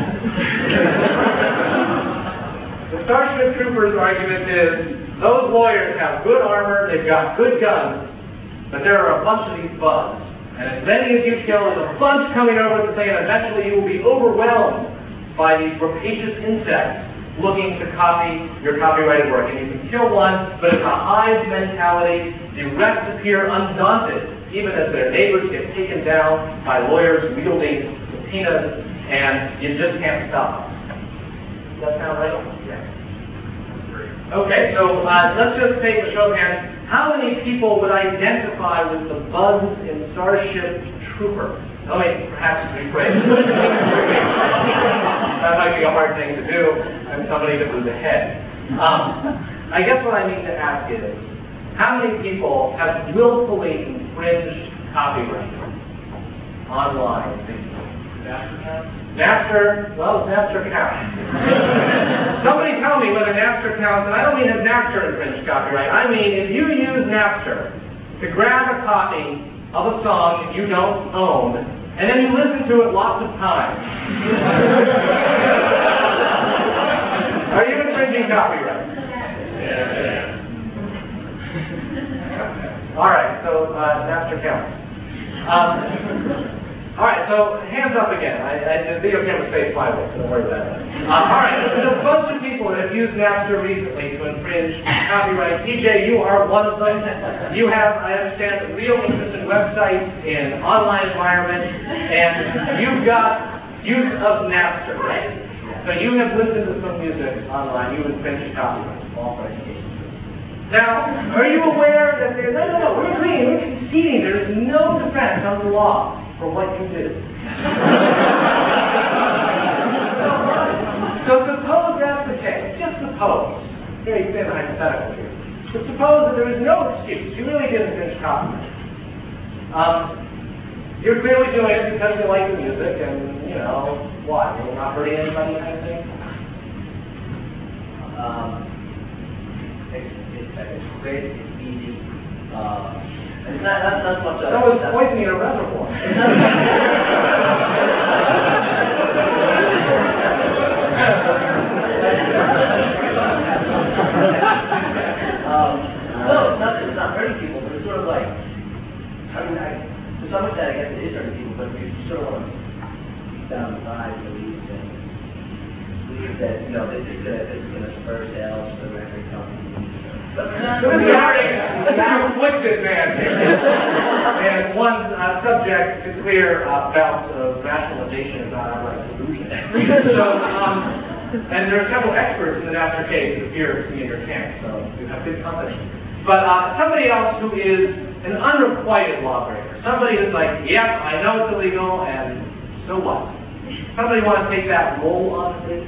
The Starship Troopers argument is those lawyers have good armor, they've got good guns, but there are a bunch of these bugs. And as many as you kill, there's a bunch coming over the thing, and eventually you will be overwhelmed by these rapacious insects looking to copy your copyrighted work. And you can kill one, but it's a hive mentality. The rest appear undaunted, even as their neighbors get taken down by lawyers wielding subpoenas, and you just can't stop. Does that sound right? Yeah. Okay, so let's just take a show of hands. How many people would identify with the bugs in Starship Trooper? Let me perhaps rephrase. That might be a hard thing to do. I'm somebody that was ahead. I guess what I need to ask is, how many people have willfully infringed copyright online? Napster? Well, Napster counts. Somebody tell me whether Napster counts, and I don't mean that Napster infringed copyright. I mean, if you use Napster to grab a copy of a song that you don't own, and then you listen to it lots of times, are you infringing copyright? All right, so Napster counts. All right, so hands up again. The video camera stays flyway, so don't worry about that. All right, there's a bunch of people that have used Napster recently to infringe copyright. TJ, you are one of them. You have, I understand, real interest in websites, in online environments, and you've got use of Napster, right? So you have listened to some music online, you infringed copyright. All for education. Now, are you aware that there's, no, we're agreeing, we're conceding, there's no defense under the law for what you did. So suppose that's the case, just suppose, very thin hypothetical here, but suppose that there is no excuse, you really didn't infringe copyright. You're clearly doing it because you like the music and, you know, why? You're not hurting anybody kind of thing? It's great, it's easy. It's not much of So it's poisoning a reservoir. No, it's not hurting people, but it's sort of like, to some extent, I guess it is hurting people, but if you sort of want to keep down the side, believe that, you know, this is gonna spur sales for the record company. Conflicted man. And one subject is clear about rationalization is not outright delusion. So, and there are several experts in the Napster case who appear to be in your camp, so you have good company. But somebody else who is an unrequited lawbreaker, somebody who's like, yep, I know it's illegal, and so what? Somebody want to take that role on this?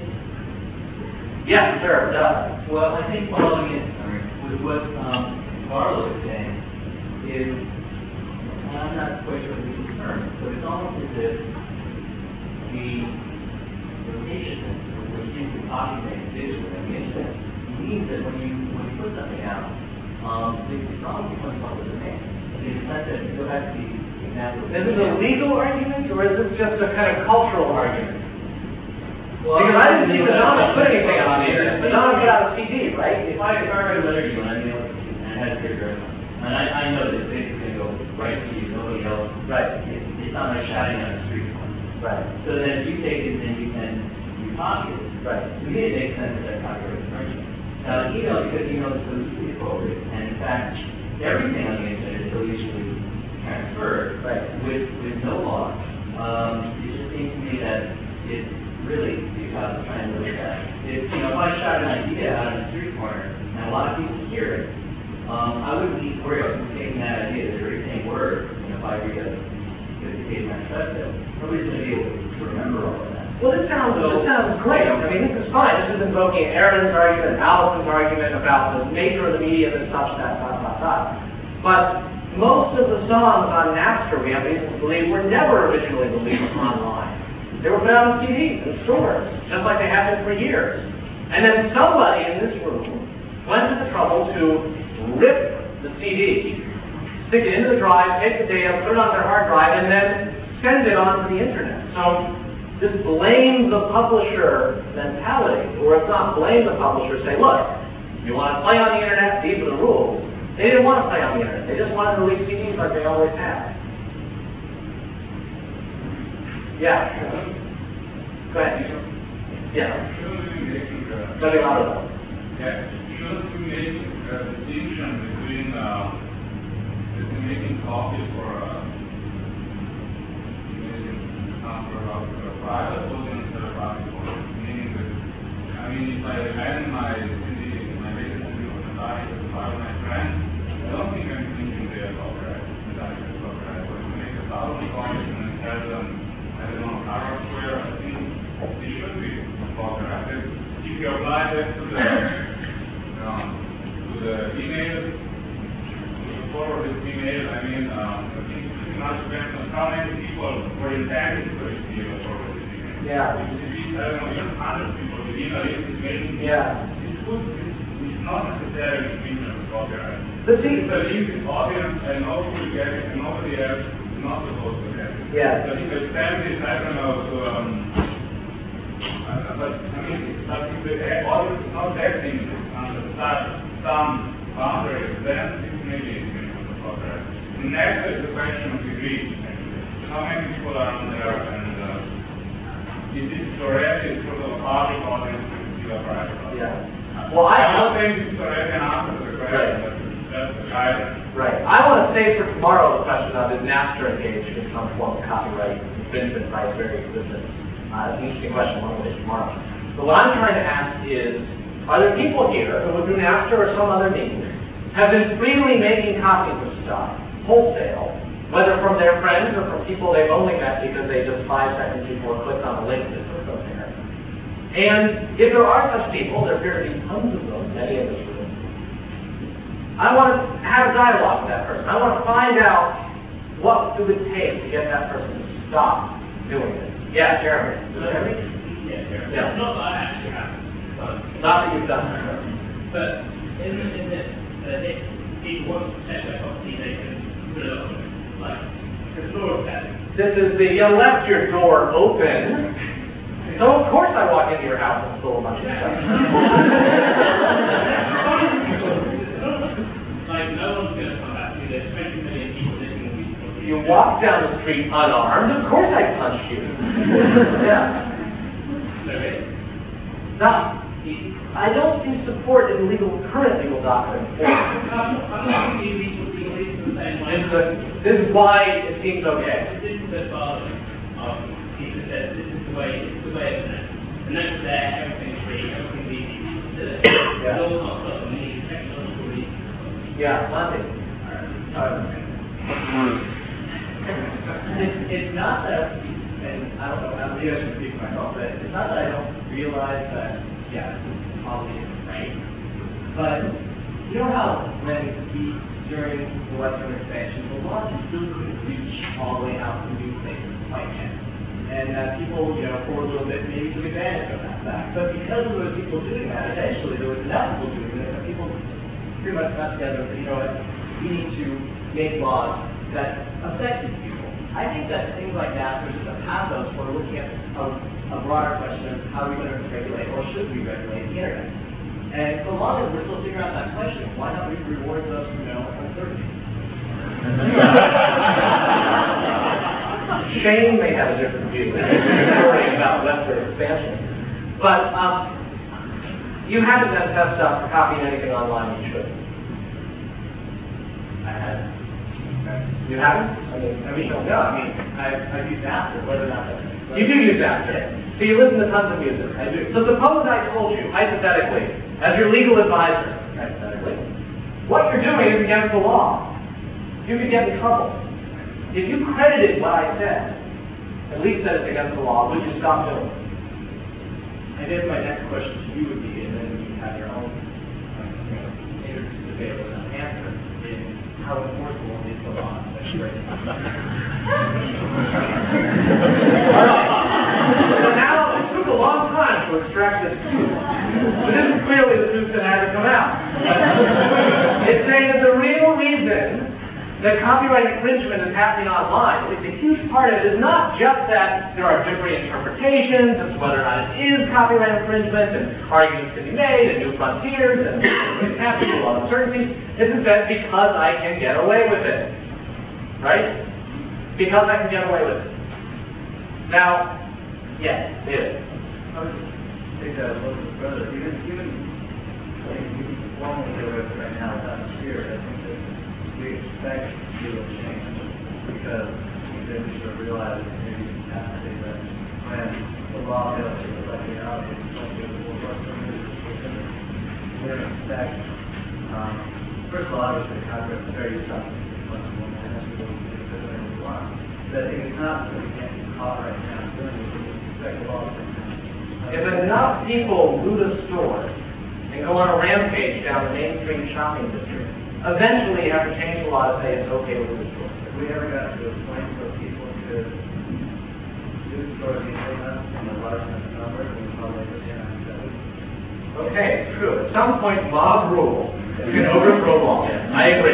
Yes, sir. Well, I think following it with what Carlo is saying is, and I'm not quite sure of the concern, but it's almost as if the location with which you can populate visually on the internet means that when you put something out, the problem becomes public domain. In the sense that you have to be example. Is this a legal argument, or is this just a kind of cultural argument? Well, because I didn't see Madonna put anything on the internet. Madonna put out a CD, right? If I read a literature and I mailed it to you and I had a picture, and I know that it's basically going to go right to you, nobody else. Right. It's not like shouting on the street. Right. So then if you take it and you can copy it. Right. To me, it makes sense that that's copyright infringement. Now, because email is politically appropriate, and in fact, everything on the internet is illegally transferred with no law. It just seems to me that it's really because of trying to look at it. If I shot an idea out on the street corner and a lot of people hear it, I wouldn't need to worry about taking that idea, the very same word, if I read a case manifesto. Nobody's going to be able to remember all of that. Well, this sounds great. I mean, this is fine. This is invoking Aaron's argument, Allison's argument about the nature of the media and such, that. But most of the songs on Napster, we have reason to believe, were never originally released online. They were put out on CDs in stores, just like they have been for years. And then somebody in this room went to the trouble to rip the CD, stick it into the drive, take the data, put it on their hard drive, and then send it onto the internet. So this blame the publisher mentality, or if not blame the publisher, say, look, you want to play on the internet, these are the rules. They didn't want to play on the internet. They just wanted to release CDs like they always have. Yeah. Go ahead. Yeah. Shouldn't be louder though. Yeah. Shouldn't we make a distinction between making copies for private audience and a public audience? Meaning that, if I imagine my CD, my latest CD was started as part of my friends, I don't think I'm thinking they are copyright. But to make 1,000 copies and have them, I don't know, Harvard Square, I think it should be copyrighted. If you apply that to the email, to forward this email, I think it much depends on how many people were intended to receive or forward this email. Yeah. If I don't know, even 100 people, the email is making it's not necessarily infringement of copyright. The It's a limited audience, and nobody will get it, and nobody else is not supposed to get it. Yeah. But if I send this, I don't know, to but if the audience is not acting under some boundaries, then it may be infringement of copyright. The next is the question of degree. How many people are on there, and is this already sort of a public audience or still a private audience? Yeah. Well, I'm not saying this is already an answer to the question, but that's the guidance. Right. I want to save for tomorrow the question of is Napster engaged in some form of copyright infringement by its very existence. It's an interesting question. One of which tomorrow. But what I'm trying to ask is, are there people here who, through Napster or some other means, have been freely making copies of stuff, wholesale, whether from their friends or from people they've only met because they just 5 seconds before clicked on a link that was up there? And if there are such people, there appear to be tons of them, many in this room, I want to have a dialogue with that person. I want to find out what it would take to get that person to stop doing it. Yeah, Jeremy. Jeremy? Yeah. Not that I actually have, but Not that you've done that. but in this, if people want to protect their property, they can put it on, like, the floor of that. This is you left your door open. So of course I walk into your house and stole a bunch of stuff. Like, no one's going to come back to you. There's 20 million people living in these countries. You walk down the street unarmed, of course I'd punch you. Yeah. Okay. Now, I don't see support in current legal doctrine for it. I'm not going to be the same way. This is why it seems okay. This is the father of he said this is the way of that. And that's there, everything's free, everything's easy. Yeah. It's all not stuff on these technological reasons. Yeah, Monty. It's not that, and I don't know, maybe I should speak for myself, but it's not that I don't realize that, yeah, this policy isn't right. But you know how during the Western expansion, the law just still couldn't reach all the way out to new places like that. And people, for a little bit, maybe took advantage of that fact. But because there were people doing that, eventually there was enough people doing it, and people pretty much got together and said, you know what, we need to make laws that affect these people. I think that things like that, there's just a pathos for looking at a broader question of how we're going to regulate, or should we regulate the internet. And so long as we're still figuring out that question, why not we reward those who know uncertainty? Shane may have a different view about Western expansion. But you haven't done test stuff for copying anything online you should. I haven't. You haven't? No, I've used Napster, whether or not that's... You do use Napster. So you listen to tons of music. I do. So suppose I told you, hypothetically, as your legal advisor, hypothetically, what you're doing is against the law. You could get in trouble. If you credited what I said, at least said it's against the law, would you stop doing it? I guess my next question to you would be, and then you have your own debate with an answer, is how enforceable is the law? That's right. So now, it took a long time to extract this truth. But this is clearly the truth that had to come out. It's saying that the real reason that copyright infringement is happening online, at least a huge part of it, is not just that there are different interpretations as to whether or not it is copyright infringement, and arguments can be made, and new frontiers, and it's happening with a lot of uncertainties. This is that because I can get away with it. Right? Because I can get away with it. Now, yes, it is. I would take that a little bit further. Even like we formally do it right now without fear, I think that we expect to change because then we should realize that maybe we have to say that when the law fails to reflect the reality, it's going to be we're going to expect, first of all, obviously, Congress is very tough. But it's not that we can't be caught right now. If enough people loot a store and go on a rampage down the Main Street shopping district, eventually you have to change the law to say it's okay to loot a store. If we ever got to a point where people could loot stores easily enough in a large enough number, we would probably put in on Okay, it's true. At some point, laws rule. You can overthrow law. I agree.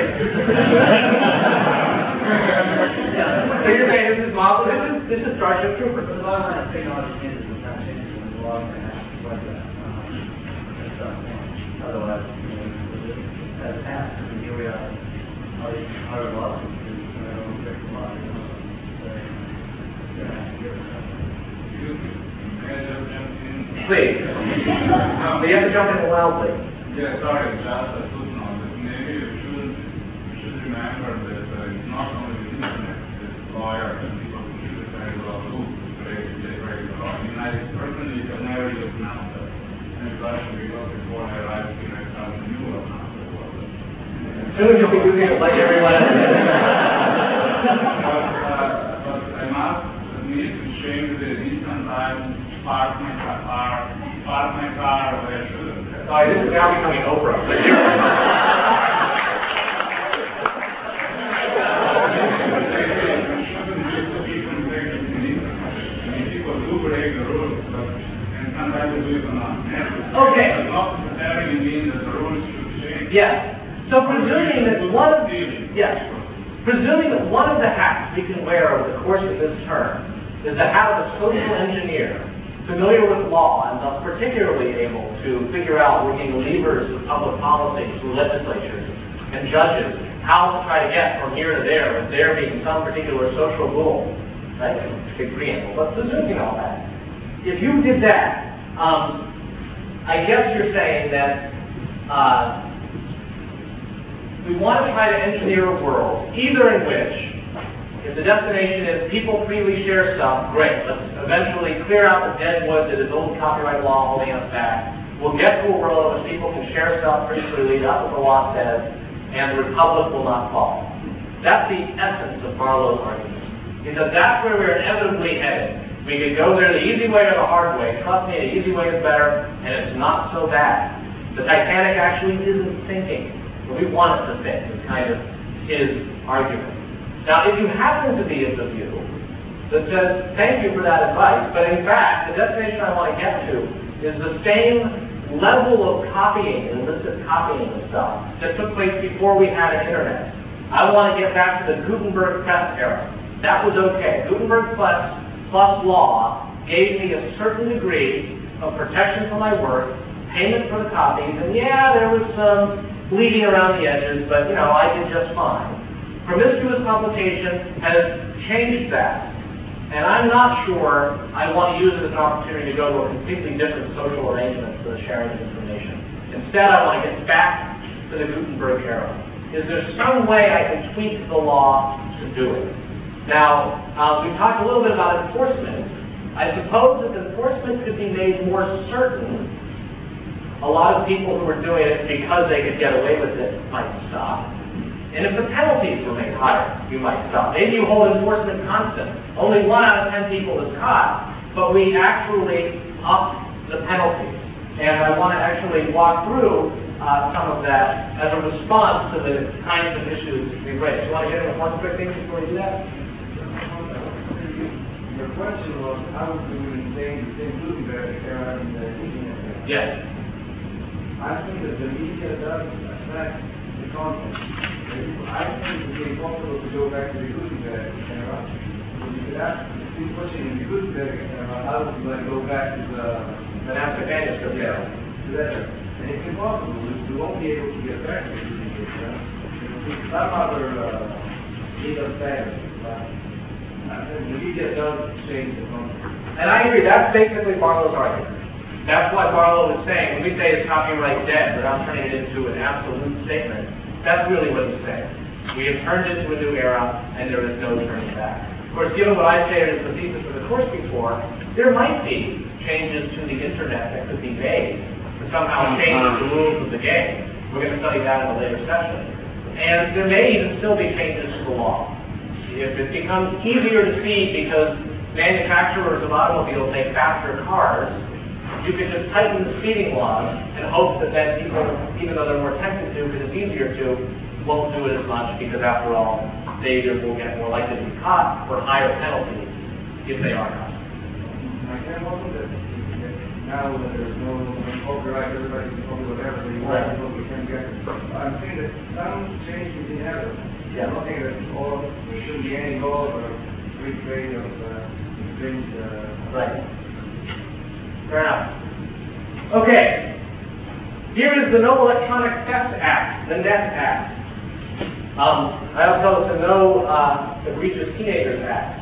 So you're saying this is mob? This is Starship Troopers. But the bottom line is technology changes, it's not changing when the law is going to have to like that. Otherwise, that's passed, and here we are. All these other lawsuits, we don't fix the law. Please. But you have to jump in loudly. Yeah, sorry, just a footnote. Maybe you should remember that it's not only the internet, it's lawyers and people who use it very well too, very law. In the United States, personally, you can never use now. discussion because before I arrived here, I started new one after the world. Soon you'll be using it like everyone else. But I must admit to shame the recent time park my car where I shouldn't have. Oh, this is now becoming Oprah. Okay. Not necessarily mean that the rules should change. Yes. So presuming that one of the hats we can wear over the course of this term is the hat of a social engineer, familiar with law and thus particularly able to figure out, working levers of public policy through legislatures and judges, how to try to get from here to there, with there being some particular social goal. Right? Big preamble. But presuming all that, if you did that, I guess you're saying that we want to try to engineer a world, either in which, if the destination is people freely share stuff, great, let's eventually clear out the dead wood that is old copyright law holding us back. We'll get to a world in which people can share stuff pretty freely, that's what the law says, and the republic will not fall. That's the essence of Barlow's argument. Because that's where we're inevitably headed. We could go there the easy way or the hard way. Trust me, the easy way is better, and it's not so bad. The Titanic actually isn't sinking. We want it to sink, is kind of his argument. Now, if you happen to be of the view that says, thank you for that advice, but in fact, the destination I want to get to is the same level of copying, illicit copying of stuff that took place before we had an internet. I want to get back to the Gutenberg press era. That was okay. Gutenberg plus law gave me a certain degree of protection for my work, payment for the copies, and yeah, there was some bleeding around the edges, but I did just fine. Promiscuous publication has changed that, and I'm not sure I want to use it as an opportunity to go to a completely different social arrangement for the sharing of information. Instead, I want to get back to the Gutenberg era. Is there some way I can tweak the law to do it? Now, we talked a little bit about enforcement. I suppose that enforcement could be made more certain. A lot of people who were doing it because they could get away with it might stop. And if the penalties were made higher, you might stop. Maybe you hold enforcement constant. Only 1 out of 10 people is caught, but we actually up the penalties. And I want to actually walk through some of that as a response to the kinds of issues we raised. You want to get into one quick thing before we do that? Your question was how do we maintain the same Gutenberg era in the internet? Yes. I think that the media does affect the content. I think it would be impossible to go back to the Gutenberg era. So you could ask the same question in the Gutenberg era, how would you go back to the monastic manuscript era? And it's impossible. We won't be able to get back to the Gutenberg era. Some other legal standards. The media does change the content. And I agree, that's basically Barlow's argument. That's what Barlow is saying. When we say it's copyright dead without turning it into an absolute statement, that's really what he's saying. We have turned it to a new era, and there is no turning back. Of course, given what I stated as the thesis of the course before, there might be changes to the internet that could be made to somehow change the rules of the game. We're going to study that in a later session. And there may even still be changes to the law. If it becomes easier to speed because manufacturers of automobiles make faster cars, you can just tighten the speeding laws and hope that then people, even though they're more tempted to because it's easier to, won't do it as much because after all, they either will get more likely to be caught or higher penalties if they are caught. I can't also that now that there's no copyright, everybody can copy whatever they want, so we can get. I'm saying that some change is inevitable. I'm not saying that there shouldn't be any law or free trade of things. Right. Fair enough. Okay. Here is the No Electronic Theft Act, the NET Act. I also the No Egregious Teenagers Act.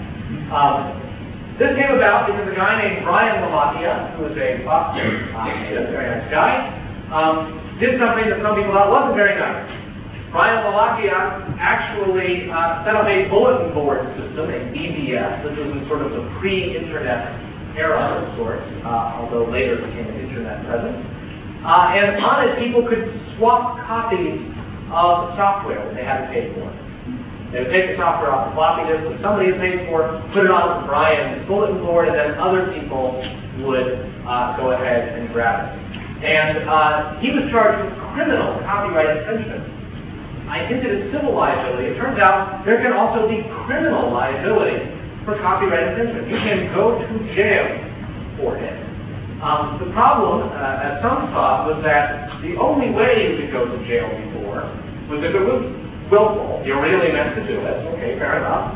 This came about because a guy named Brian LaMacchia, who is a Boston, very nice guy, did something that some people thought wasn't very nice. Brian LaMacchia actually set up a bulletin board system, a BBS. This was in sort of the pre-internet era of sorts, although later became an internet presence. And on it, people could swap copies of the software that they hadn't paid for. They would take the software off the floppy disk that somebody had paid for, put it on Brian's bulletin board, and then other people would go ahead and grab it. And he was charged with criminal copyright infringement. I hinted at civil liability. It turns out there can also be criminal liability for copyright infringement. You can go to jail for it. The problem, as some thought, was that the only way you could go to jail before was if it was willful. You really meant to do it. Okay, fair enough.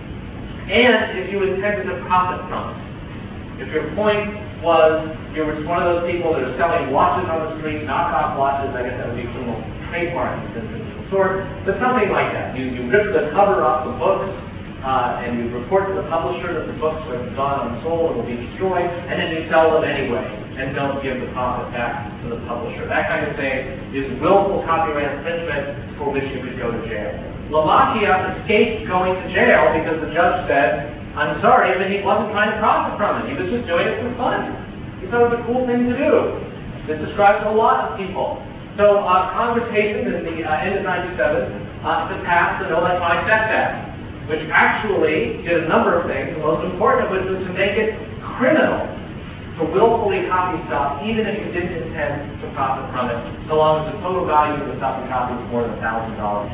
And if you intended to profit from it. If your point was you were one of those people that are selling watches on the street, knockoff watches, I guess that would be criminal trademark infringement of sort, but something like that. You rip the cover off the books, and you report to the publisher that the books are gone unsold and will be destroyed, and then you sell them anyway and don't give the profit back to the publisher. That kind of thing is willful copyright infringement for which you could go to jail. Lamakia escaped going to jail because the judge said, I'm sorry, but he wasn't trying to profit from it. He was just doing it for fun. He thought it was a cool thing to do. It describes a lot of people. So Congress hastened in the end of 97 to pass the No Electronic Theft Act, which actually did a number of things, the most important of which was to make it criminal to willfully copy stuff, even if you didn't intend to profit from it, so long as the total value of the stuff you copied was more than $1,000.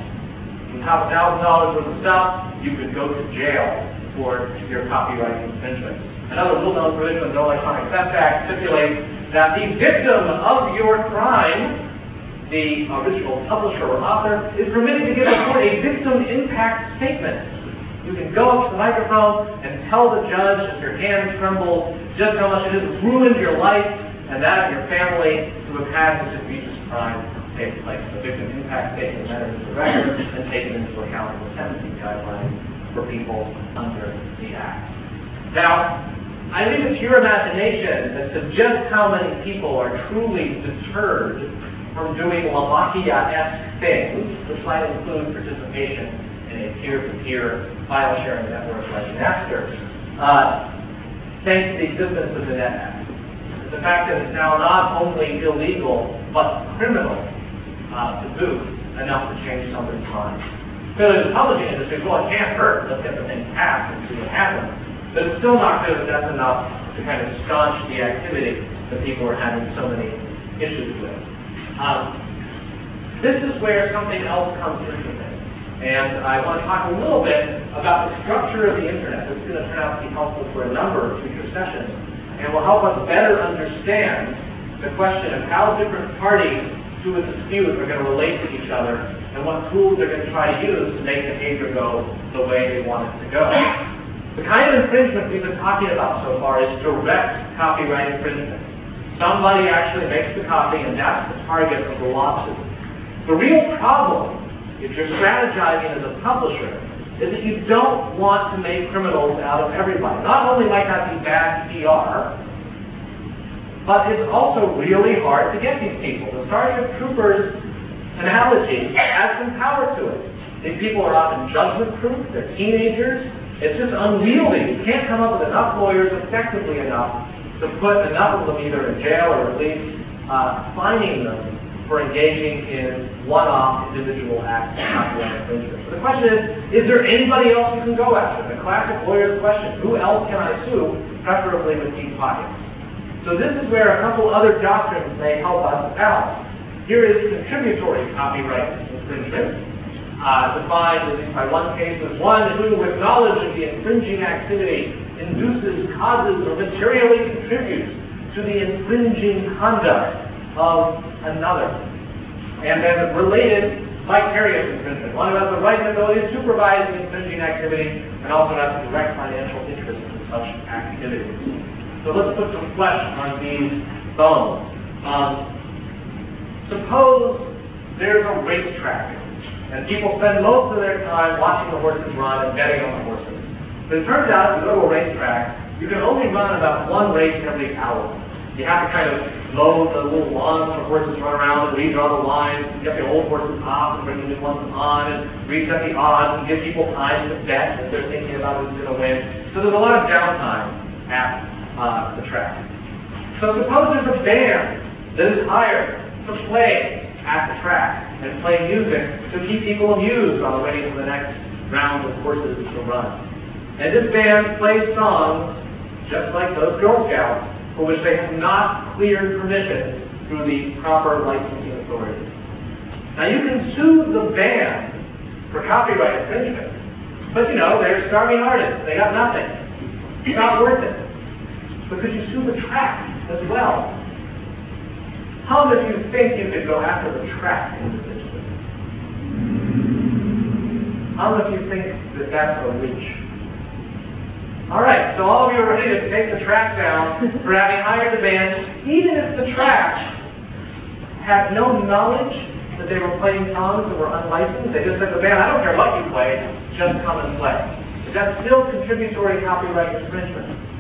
If you copy $1,000 worth of stuff, you could go to jail for your copyright infringement. Another well-known provision of the No Electronic Theft Act stipulates that the victim of your crime, the original publisher or author, is permitted to give a court a victim impact statement. You can go up to the microphone and tell the judge, as your hand trembles, just how much it has ruined your life and that of your family to have had this egregious crime take place. The victim impact statement enters into the record and taken into account in the sentencing guidelines for people under the Act. Now, I leave it to your imagination as to just how many people are truly deterred from doing Lamakia-esque things, which might include participation in a peer-to-peer file sharing network like Napster, thanks to the existence of the Net Act. The fact that it's now not only illegal, but criminal to boot, enough to change somebody's mind. Clearly the publishing industry, well, it can't hurt, let's get the thing passed and see what happens. But it's still not clear that that's enough to kind of staunch the activity that people are having so many issues with. This is where something else comes into things. And I want to talk a little bit about the structure of the Internet. This is going to turn out to be helpful for a number of future sessions, and will help us better understand the question of how different parties to a dispute are going to relate to each other, and what tools they're going to try to use to make behavior go the way they want it to go. The kind of infringement we've been talking about so far is direct copyright infringement. Somebody actually makes the copy, and that's the target of the lawsuit. The real problem, if you're strategizing as a publisher, is that you don't want to make criminals out of everybody. Not only might that be bad PR, but it's also really hard to get these people. The Sergeant Trooper's analogy adds some power to it. These people are often judgment-proof, they're teenagers, it's just unwieldy. You can't come up with enough lawyers effectively enough to put enough of them either in jail or at least fining them for engaging in one-off individual acts of copyright infringement. So the question is there anybody else you can go after? The classic lawyer's question, who else can I sue, preferably with deep pockets? So this is where a couple other doctrines may help us out. Here is contributory copyright infringement, defined at least by one case as one who, with knowledge of the infringing activity, induces, causes, or materially contributes to the infringing conduct of another. And then related vicarious infringement. One who has the right and ability to supervise the infringing activity and also has a direct financial interest in such activities. So let's put some flesh on these bones. Suppose there's a racetrack and people spend most of their time watching the horses run and betting on the horses. But it turns out if you go to a racetrack, you can only run about one race every hour. You have to kind of mow the little lawns where horses run around and redraw the lines, and get the old horses off and bring the new ones on, and reset the odds and give people time to bet if they're thinking about who's going to win. So there's a lot of downtime at the track. So suppose there's a band that is hired to play at the track and play music to keep people amused on the way to the next round of courses to run. And this band plays songs just like those Girl Scouts for which they have not cleared permission through the proper licensing authorities. Now you can sue the band for copyright infringement, but they're starving artists. They got nothing. It's not worth it. But could you sue the track as well? How much do you think you could go after the track individually? How much do you think that that's a reach? All right, so all of you are ready to take the track down for having hired the band, even if the track had no knowledge that they were playing songs that were unlicensed. They just said to the band, I don't care what you play, just come and play. Is that still contributory copyright infringement?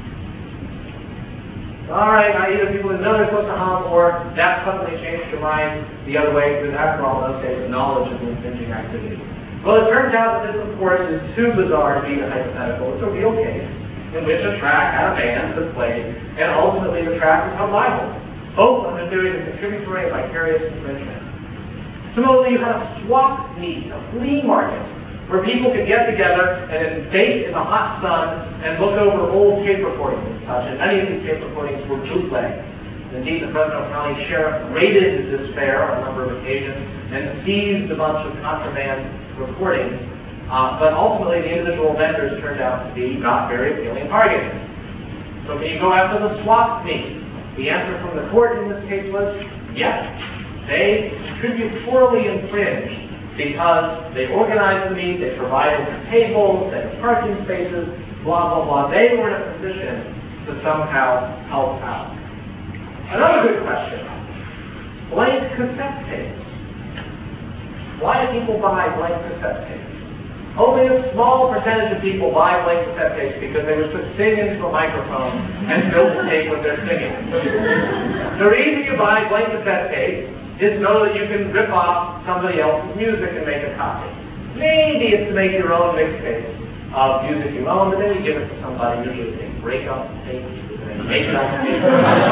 All right, now either people know they're supposed to hum, or that suddenly changed your mind the other way, because after all, those days, knowledge of the infringing activity. Well, it turns out that this, of course, is too bizarre to be a hypothetical. It's a real case in which a track had a band that played, and ultimately the track was held liable, both on the theory of contributory and vicarious infringement. Similarly, you have a swap meet, a flea market, where people could get together and then bake in the hot sun and look over old tape recordings and such. And many of these tape recordings were bootleg. Indeed, the Fresno County Sheriff raided this fair on a number of occasions and seized a bunch of contraband recordings. But ultimately, the individual vendors turned out to be not very appealing targets. So can you go after the swap meet? The answer from the court in this case was yes. They contributorily infringed because they organized the meet, they provided the tables, they had parking spaces, blah, blah, blah. They were in a position to somehow help out. Another good question. Blank cassette tapes. Why do people buy blank cassette tapes? Only a small percentage of people buy blank cassette tapes because they wish to sing into a microphone and fill the tape with their singing. The reason you buy blank cassette tapes is know that you can rip off somebody else's music and make a copy. Maybe it's to make your own mixtape of music you own, but then you give it to somebody, usually they break up the tape, and make it up tape.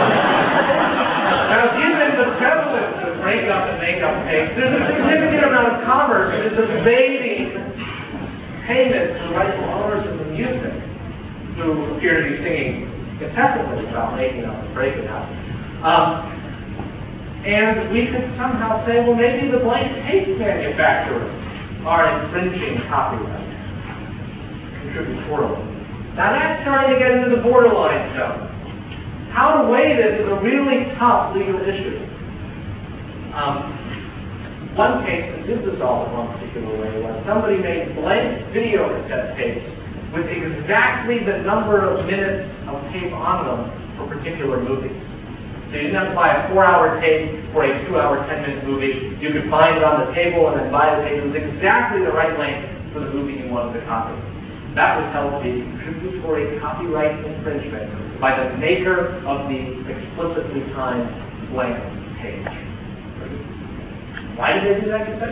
Now, given the prevalence of break up and make up tapes, there's a significant amount of commerce that is evading payment to the rightful owners of the music, who appear to be singing incessantly about making up and breaking up. And we could somehow say, well, maybe the blank tape manufacturers are infringing copyright contributorily. Now that's starting to get into the borderline zone. How to weigh this is a really tough legal issue. One case that did resolve in one particular way was somebody made blank video cassette tapes with exactly the number of minutes of tape on them for particular movies. So you didn't have to buy a 4-hour tape for a 2-hour, 10-minute movie. You could find it on the table and then buy the tape. It was exactly the right length for the movie you wanted to copy. That was held to be contributory copyright infringement by the maker of the explicitly timed blank tape. Why did they do that, you say?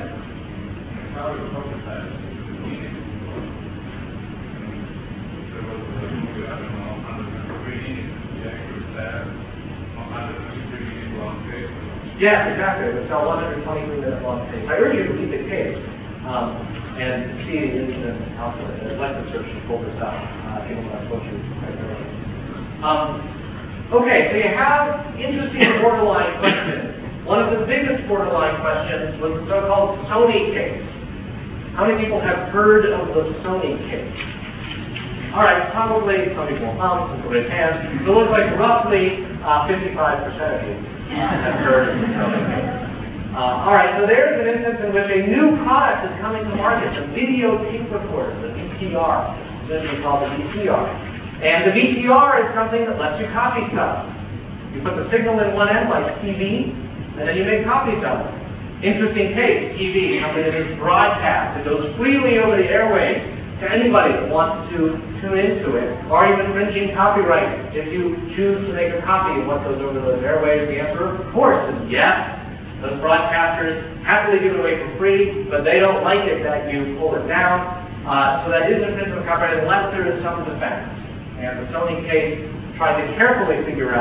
Yes, exactly. It would sell 123-minute long tape. I urge you to read the case and see the incident elsewhere. There's less research to pull this out, given what I told you quite earlier. Okay, so you have interesting borderline questions. One of the biggest borderline questions was the so-called Sony case. How many people have heard of the Sony case? All right, probably some people some people raise hands. So it looks like roughly 55% of you have heard of the Sony case. All right, so there's an instance in which a new product is coming to market, the video tape recorder, the VCR, usually called the VCR. And the VCR is something that lets you copy stuff. You put the signal in one end, like TV, and then you make copies of it. Interesting case, TV, something that is broadcast. It goes freely over the airwaves to anybody that wants to tune into it. Are you infringing copyright if you choose to make a copy of what goes over those airwaves? The answer, of course, is yes. Those broadcasters happily give it away for free, but they don't like it that you pull it down. So that is infringement of copyright unless there is some defense. And the Sony case tried to carefully figure out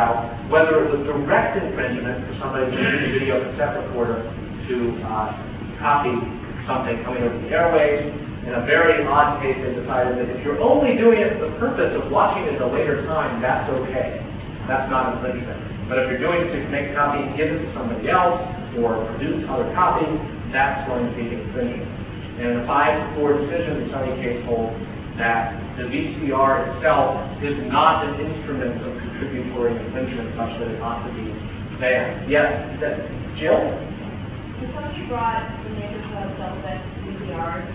whether it was direct infringement for somebody using a video cassette recorder to copy something coming over the airwaves. In a very odd case, they decided that if you're only doing it for the purpose of watching it at a later time, that's okay. That's not infringement. But if you're doing it to make a copy and give it to somebody else or produce other copies, that's going to be infringement. And in a 5-4 decision, the Sony case holds that the VCR itself is not an instrument of contributory infringement such that it ought to be banned. Yes, Jill? So somebody brought the neighbors of double-deck VCRs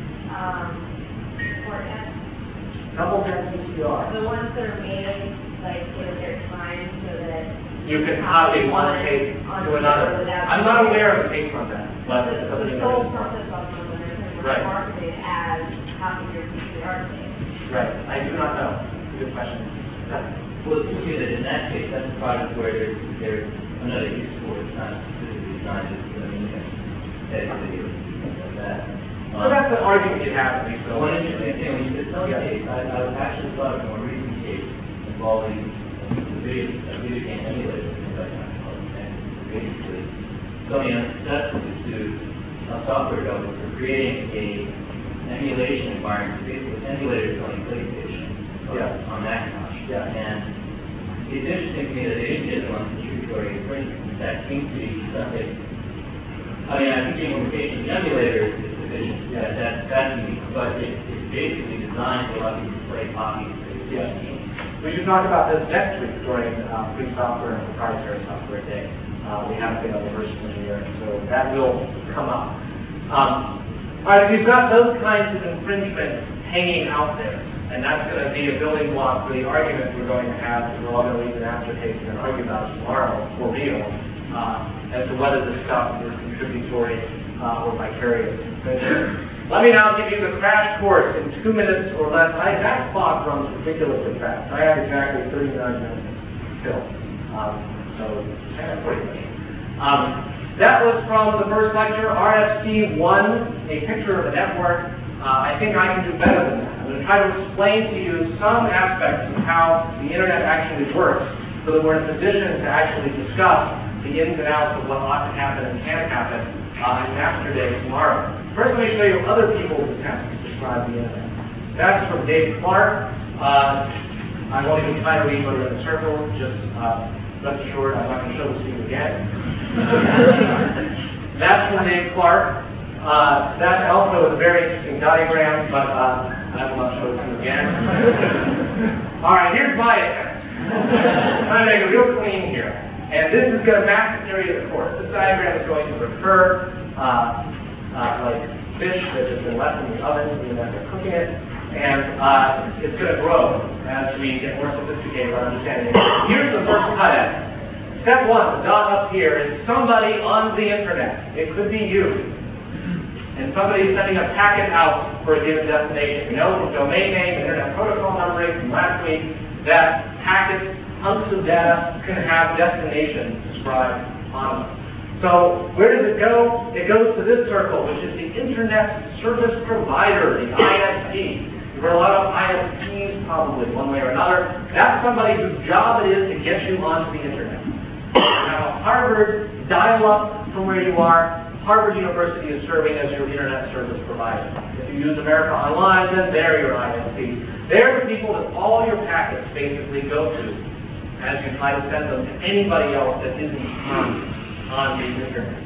for us. Double-deck VCR. The ones that are made, like, they're timed so that You can copy one tape to another. I'm not aware of a case on that. But the sole purpose of them when Right. they're marketed as copying your VCR tape. Right, I do not know. Good question. Well, it seems to me that in that case, that's a product where there's another use for it. It's not specifically designed as, edit video, things like that. So that's an argument you have, at least. One interesting thing, when you said Sony case, I actually thought of a more recent case involving video game emulators, things like that. And basically, Sony unsuccessfully sued a software developer for creating an emulation environment, basically emulators on PlayStation, on Macintosh. Yeah. And it's interesting to me that they didn't get them on contributory infringement. That seems to be something. I mean, I think the implementation of the emulator is sufficient. Yeah, that's unique, but it's basically designed to allow you to play copies of the game. We should talk about this next week during Free Software and Proprietary Software Day. We have a thing on reverse engineering, so that will come up. All right, we've got those kinds of infringements hanging out there, and that's going to be a building block for the argument we're going to have, that we're all going to leave an aftertaste and argue about tomorrow for real, as to whether this stuff is contributory or vicarious infringement. Let me now give you the crash course in 2 minutes or less. That clock runs ridiculously fast. I have exactly 39 minutes till. So, kind of pretty much. That was from the first lecture, RFC1, a picture of a network. I think I can do better than that. I'm going to try to explain to you some aspects of how the internet actually works so that we're in a position to actually discuss the ins and outs of what ought to happen and can happen in Master Day tomorrow. First, let me show you other people's attempts to describe the internet. That's from Dave Clark. I won't even try to read what are in the circle, just rest assured I'm not going to show this to you again. That's from Dave Clark. That also is a very interesting diagram, but I will not show it to you again. All right, here's my attempt. I'm trying to make it real clean here. And this is going to match the theory of the course. This diagram is going to recur like fish that has been left in the oven even after cooking it. And it's going to grow as we get more sophisticated on understanding it. Here's the first cut at it. Step one, the dot up here, is somebody on the internet. It could be you. And somebody is sending a packet out for a given destination. You know, from domain name, internet protocol number from last week, that packet, hunks of data, can have destinations described on them. So where does it go? It goes to this circle, which is the Internet Service Provider, the ISP. You've heard a lot of ISPs probably, one way or another. That's somebody whose job it is to get you onto the Internet. Now, Harvard dial-up from where you are. Harvard University is serving as your Internet Service Provider. If you use America Online, then they're your ISP. They're the people that all your packets basically go to as you try to send them to anybody else that isn't on the Internet.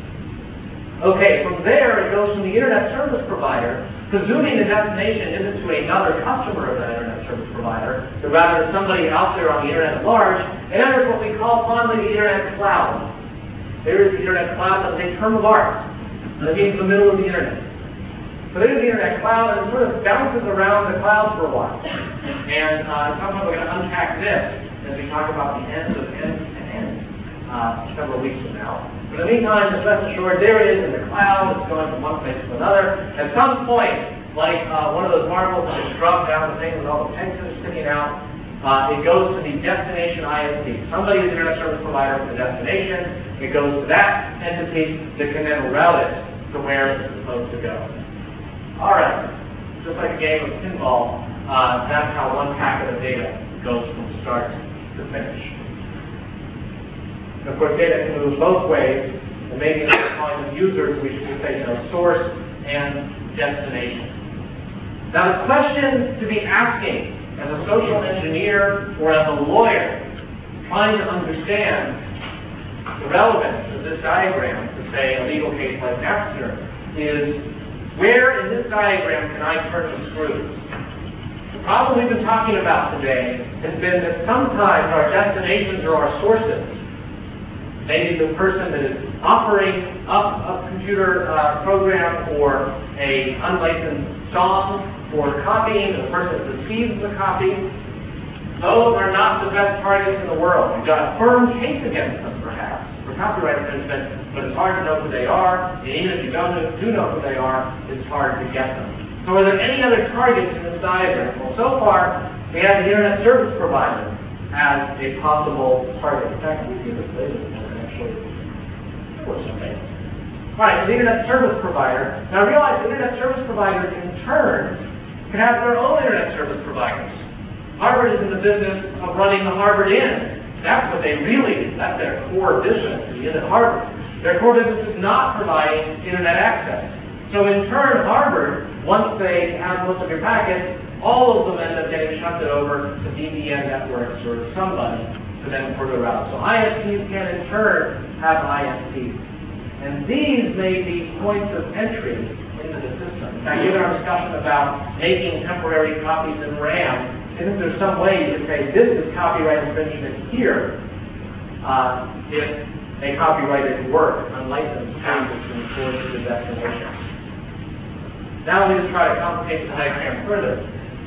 Okay, from there it goes from the Internet Service Provider, presuming the destination isn't to another customer of that Internet Service Provider, but rather somebody out there on the Internet at large, and enters what we call fondly the Internet Cloud. There is the Internet Cloud, that's a term of art. That means the middle of the Internet. So there's the Internet Cloud, and it sort of bounces around the cloud for a while. And sometime we're going to unpack this as we talk about the ends of end-to-end several weeks from now. But in the meantime, just rest assured, there it is in the cloud. It's going from one place to another. At some point, like one of those marbles that is dropped down the thing with all the pixels sticking out, it goes to the destination ISP. Somebody is the Internet Service Provider for the destination. It goes to that entity that can then route it to where it's supposed to go. All right. Just like a game of pinball, that's how one packet of data goes from start to finish. And of course, data can move both ways, and maybe instead of calling them users, we should say, source and destination. Now, the question to be asking as a social engineer or as a lawyer trying to understand the relevance of this diagram to, say, a legal case like Napster is, where in this diagram can I turn the screws? The problem we've been talking about today has been that sometimes our destinations or our sources, maybe the person that is operating up a computer program or a unlicensed song for copying, the person that receives the copy, those are not the best targets in the world. We've got a firm case against them, perhaps, for copyright infringement, but it's hard to know who they are, and even if you do know who they are, it's hard to get them. So are there any other targets in this diagram? Well, so far, we have the Internet Service Provider as a possible target. In fact, we see this later, actually, for something. All right, so the Internet Service Provider. Now realize the Internet Service Providers, in turn, can have their own Internet Service Providers. Harvard is in the business of running the Harvard Inn. That's what they really do. That's their core business, the Inn at Harvard. Their core business is not providing Internet access. So in turn, Harvard, once they have most of your packets, all of them end up getting shunted over to VPN networks or somebody to then further out. So ISPs can in turn have ISPs. And these may be points of entry into the system. In fact, given our discussion about making temporary copies in RAM, isn't there some way you could say this is copyright infringement here if a copyrighted work, unlicensed, passes from source to destination? Now let me just try to complicate the diagram further.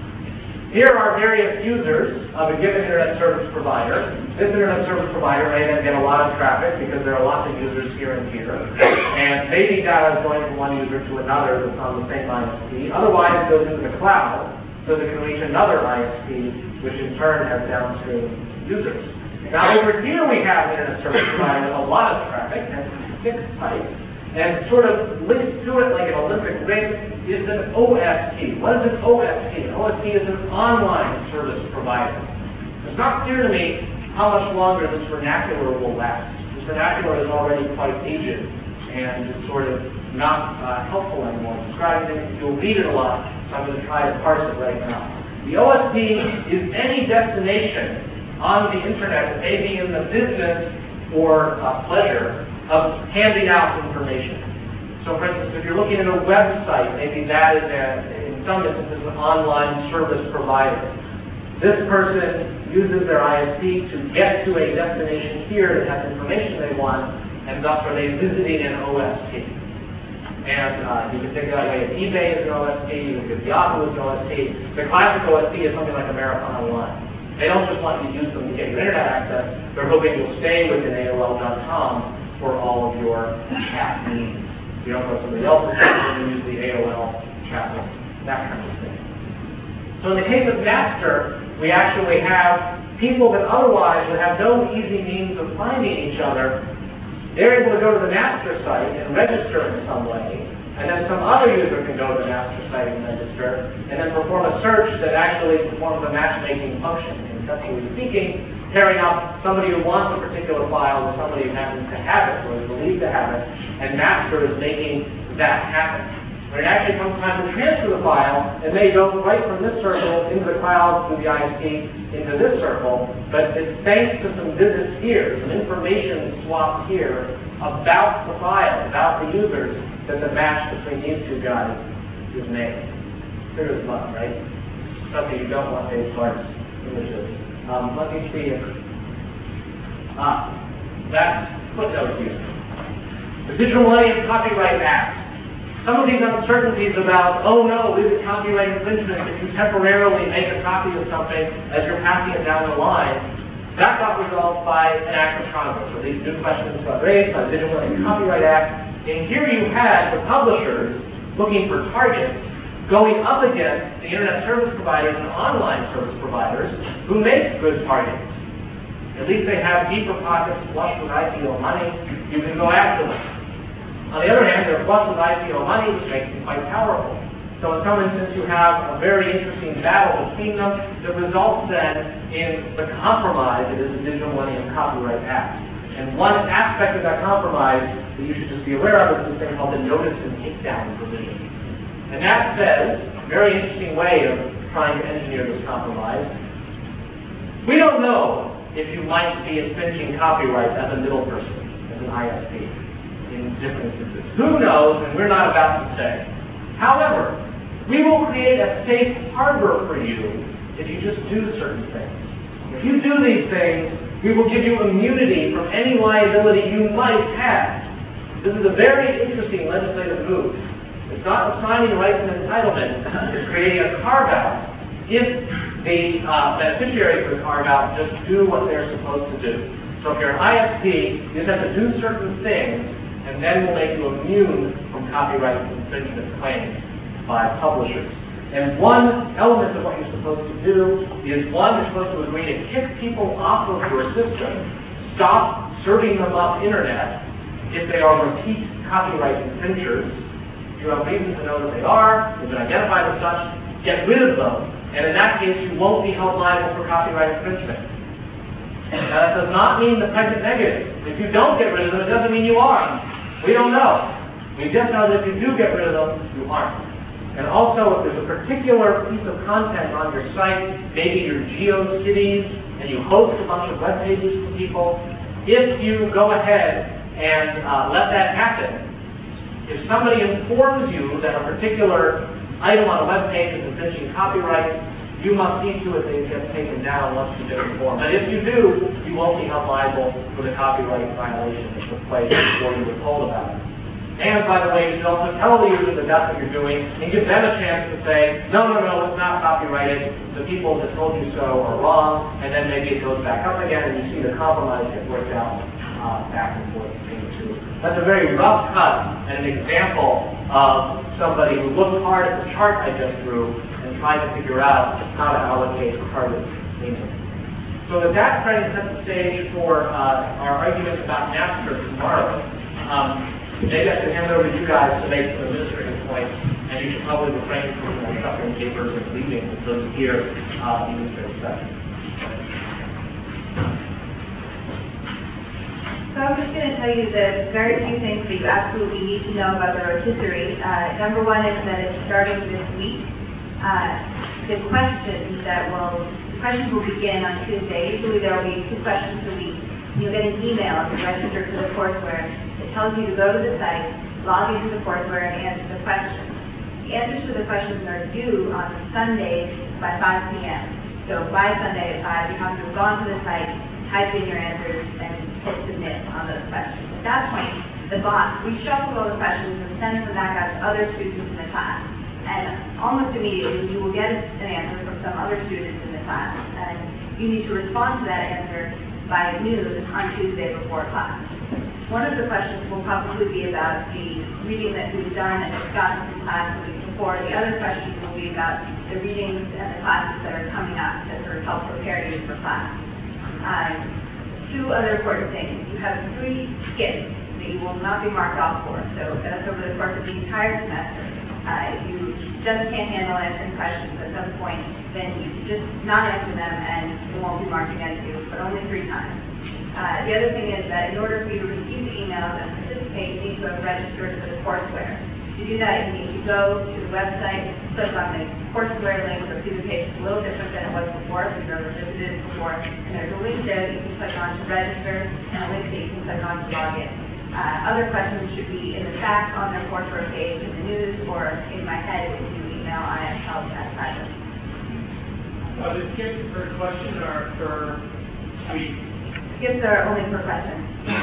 Here are various users of a given Internet Service Provider. This Internet Service Provider may then get a lot of traffic because there are lots of users here and here. And maybe data is going from one user to another that's on the same ISP. Otherwise, it goes into the cloud so that it can reach another ISP, which in turn has downstream users. Now over here we have Internet Service Provider with a lot of traffic, and fixed type, and sort of linked to it like an Olympic race is an OSP. What is an OSP? An OSP is an online service provider. It's not clear to me how much longer this vernacular will last. This vernacular is already quite aged and it's sort of not helpful anymore. Describing things, you'll read it a lot, so I'm going to try to parse it right now. The OSP is any destination on the internet that may be in the business or pleasure of handing out information. So for instance, if you're looking at a website, maybe that is, in some instances, an online service provider. This person uses their ISP to get to a destination here that has information they want, and thus are they visiting an OSP. And you can think of that way as eBay as an OSP, you can think of Yahoo as an OSP. The classic OSP is something like American Online. They don't just want you to use them to get your internet access, they're hoping you'll stay within AOL.com for all of your chat needs. You don't go to somebody else's site, you use the AOL chat room, that kind of thing. So in the case of Napster, we actually have people that otherwise would have no easy means of finding each other. They're able to go to the Napster site and register in some way, and then some other user can go to the Napster site and register, and then perform a search that actually performs a matchmaking function. Conceptually speaking, pairing up somebody who wants a particular file with somebody who happens to have it or is believed to have it, and Napster is making that happen. When it actually comes time to transfer the file, it may go right from this circle into the cloud through the ISP into this circle, but it's thanks to some visits here, some information swap here about the file, about the users, that the match between these two guys is made. Clear as mud, right? Something you don't want these parts images. Let me see if that's footnote here. The Digital Millennium Copyright Act. Some of these uncertainties about, oh no, this is copyright infringement if you temporarily make a copy of something as you're passing it down the line, that got resolved by an act of Congress. So these new questions got raised by the Digital Millennium Copyright Act. And here you had the publishers looking for targets going up against the internet service providers and online service providers who make good targets. At least they have deeper pockets flush with IPO money. You can go after them. On the other hand, they're flush with IPO money, which makes them quite powerful. So in some instance, you have a very interesting battle between them that results then in the compromise that is the Digital Millennium Copyright Act. And one aspect of that compromise that you should just be aware of is this thing called the notice and takedown provision. And that says, a very interesting way of trying to engineer this compromise, we don't know if you might be infringing copyright as a middle person, as an ISP, in different instances. Who knows, and we're not about to say. However, we will create a safe harbor for you if you just do certain things. If you do these things, we will give you immunity from any liability you might have. This is a very interesting legislative move. It's not assigning rights and entitlements. It's creating a carve-out if the beneficiaries of the carve-out just do what they're supposed to do. So if you're an ISP, you just have to do certain things, and then we'll make you immune from copyright infringement claims by publishers. And one element of what you're supposed to do is, one, you're supposed to agree to kick people off of your system, stop serving them up internet if they are repeat copyright infringers. You have reason to know that they are, you've been identified as such, get rid of them, and in that case you won't be held liable for copyright infringement. Now that does not mean the present negative. If you don't get rid of them, it doesn't mean you are. We don't know. We just know that if you do get rid of them, you aren't. And also, if there's a particular piece of content on your site, maybe your GeoCities, and you host a bunch of web pages for people, if you go ahead and let that happen, if somebody informs you that a particular item on a web page is infringing copyright, you must see to it that it gets taken down once you've been informed. But if you do, you won't be held liable for the copyright violation that took place before you were told about it. And by the way, you should also tell the user that that's what you're doing and give them a chance to say, no, it's not copyrighted. The people that told you so are wrong, and then maybe it goes back up again and you see the compromise get worked out back and forth between the two. That's a very rough cut and an example of somebody who looked hard at the chart I just drew and tried to figure out how to allocate target meaning. So with that, trying to set the stage for our argument about Napster tomorrow. Maybe I should hand it over to you guys to make some administrative points, and you should probably refrain from shuffling papers and leaving those here the administrative session. So I'm just going to tell you the very few things that you absolutely need to know about the rotisserie. Number one is that it's starting this week. The questions will begin on Tuesday. Usually there will be 2 questions a week. You'll get an email if you register for the courseware. It tells you to go to the site, log into the courseware, and answer the questions. The answers to the questions are due on Sunday by 5 p.m. So by Sunday at 5, you have to have gone to the site, type in your answers, and hit submit on those questions. At that point, the bot reshuffles all the questions and sends them back out to other students in the class. And almost immediately, you will get an answer from some other students in the class. And you need to respond to that answer by noon on Tuesday before class. One of the questions will probably be about the reading that we've done and discussed in class the week before. The other question will be about the readings and the classes that are coming up to sort of help prepare you for class. 2 other important things. You have 3 skits that you will not be marked off for. So that's over the course of the entire semester. If you just can't handle answering questions at some point, then you should just not answer them and it won't be marked against you, but only 3 times. The other thing is that in order for you to receive the emails and participate, you need to have registered for the courseware. To do that, you need to go to the website, click on the courseware link, you'll see the page is a little different than it was before, if you've never visited it before. And there's a link there that you can click on to register, and a link that you can click on to log in. Other questions should be in the facts on their courseware page in the news, or in my head if you email IShelp@Cyber. The skips for question are for, Skips are only for questions.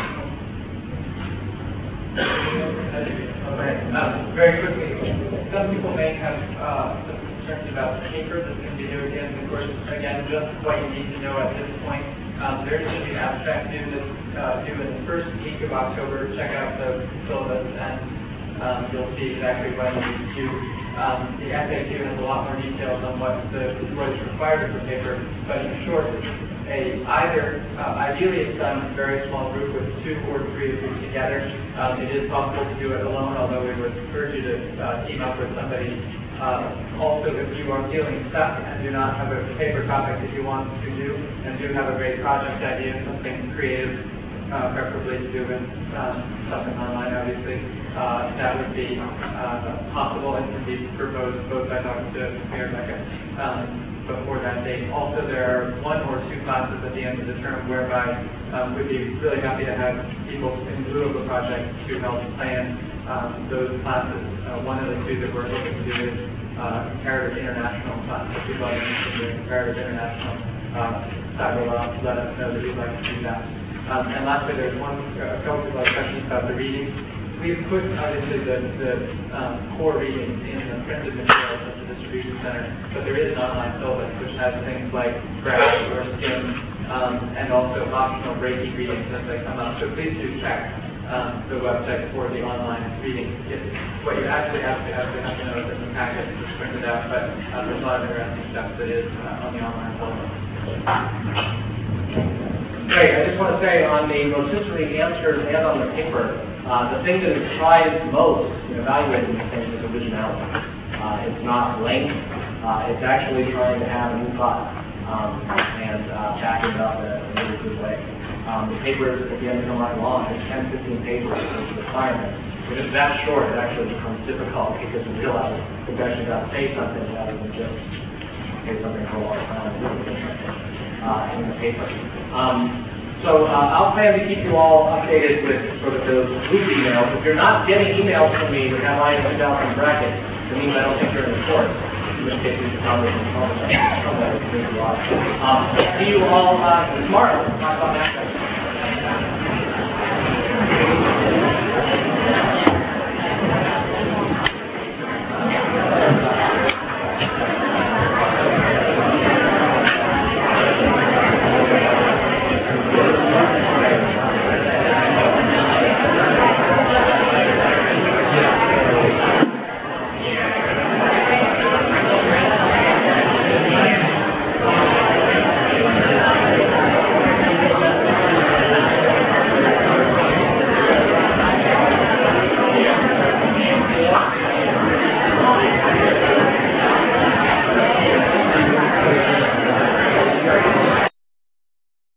Very quickly, some people may have some concerns about the paper that's going to be due at the end of the course. Again, just what you need to know at this point. There should be an abstract due in the first week of October. Check out the syllabus and you'll see exactly when it's due. The FAQ has a lot more details on what is required of the paper, but in short, ideally it's done in a very small group with 2 or 3 of you together. It is possible to do it alone, although we would urge you to team up with somebody. Also, if you are feeling stuck and do not have a paper topic that you want to do, and do have a great project idea, something creative, preferably to do with something online, obviously. That would be possible and can be proposed both by Dr. Mayor Becca before that date. Also, there are 1 or 2 classes at the end of the term whereby we'd be really happy to have people in lieu of the project to help plan those classes. One of the 2 that we're looking to do is comparative international class. If you'd like to do comparative international cyber law, let us know that you'd like to do that. And lastly, there's a couple of questions about the reading. We've put obviously the core readings in the printed materials of the distribution center, but there is an online syllabus which has things like graphs or skim, and also optional breaking readings as they come up. So please do check the website for the online reading. What you actually have to know is in the packet that's printed out, but there's a lot of interesting stuff that is on the online syllabus. Great. I just want to say on the rotisserie answers and on the paper, the thing that is tried most in evaluating these things is originality. It's not length. It's actually trying to have a new thought and back it up in a really good way. The papers at the end of my long, it's 10, 15 pages is the requirement. If it's that short, it actually becomes difficult because you realize you've actually got to say something rather than just say something for a long time in the paper. So I'll plan to keep you all updated with sort of those group emails. If you're not getting emails from me that have my initials in brackets, it means I don't think you're in the course. In which case, we should probably see you all tomorrow. Talk about that.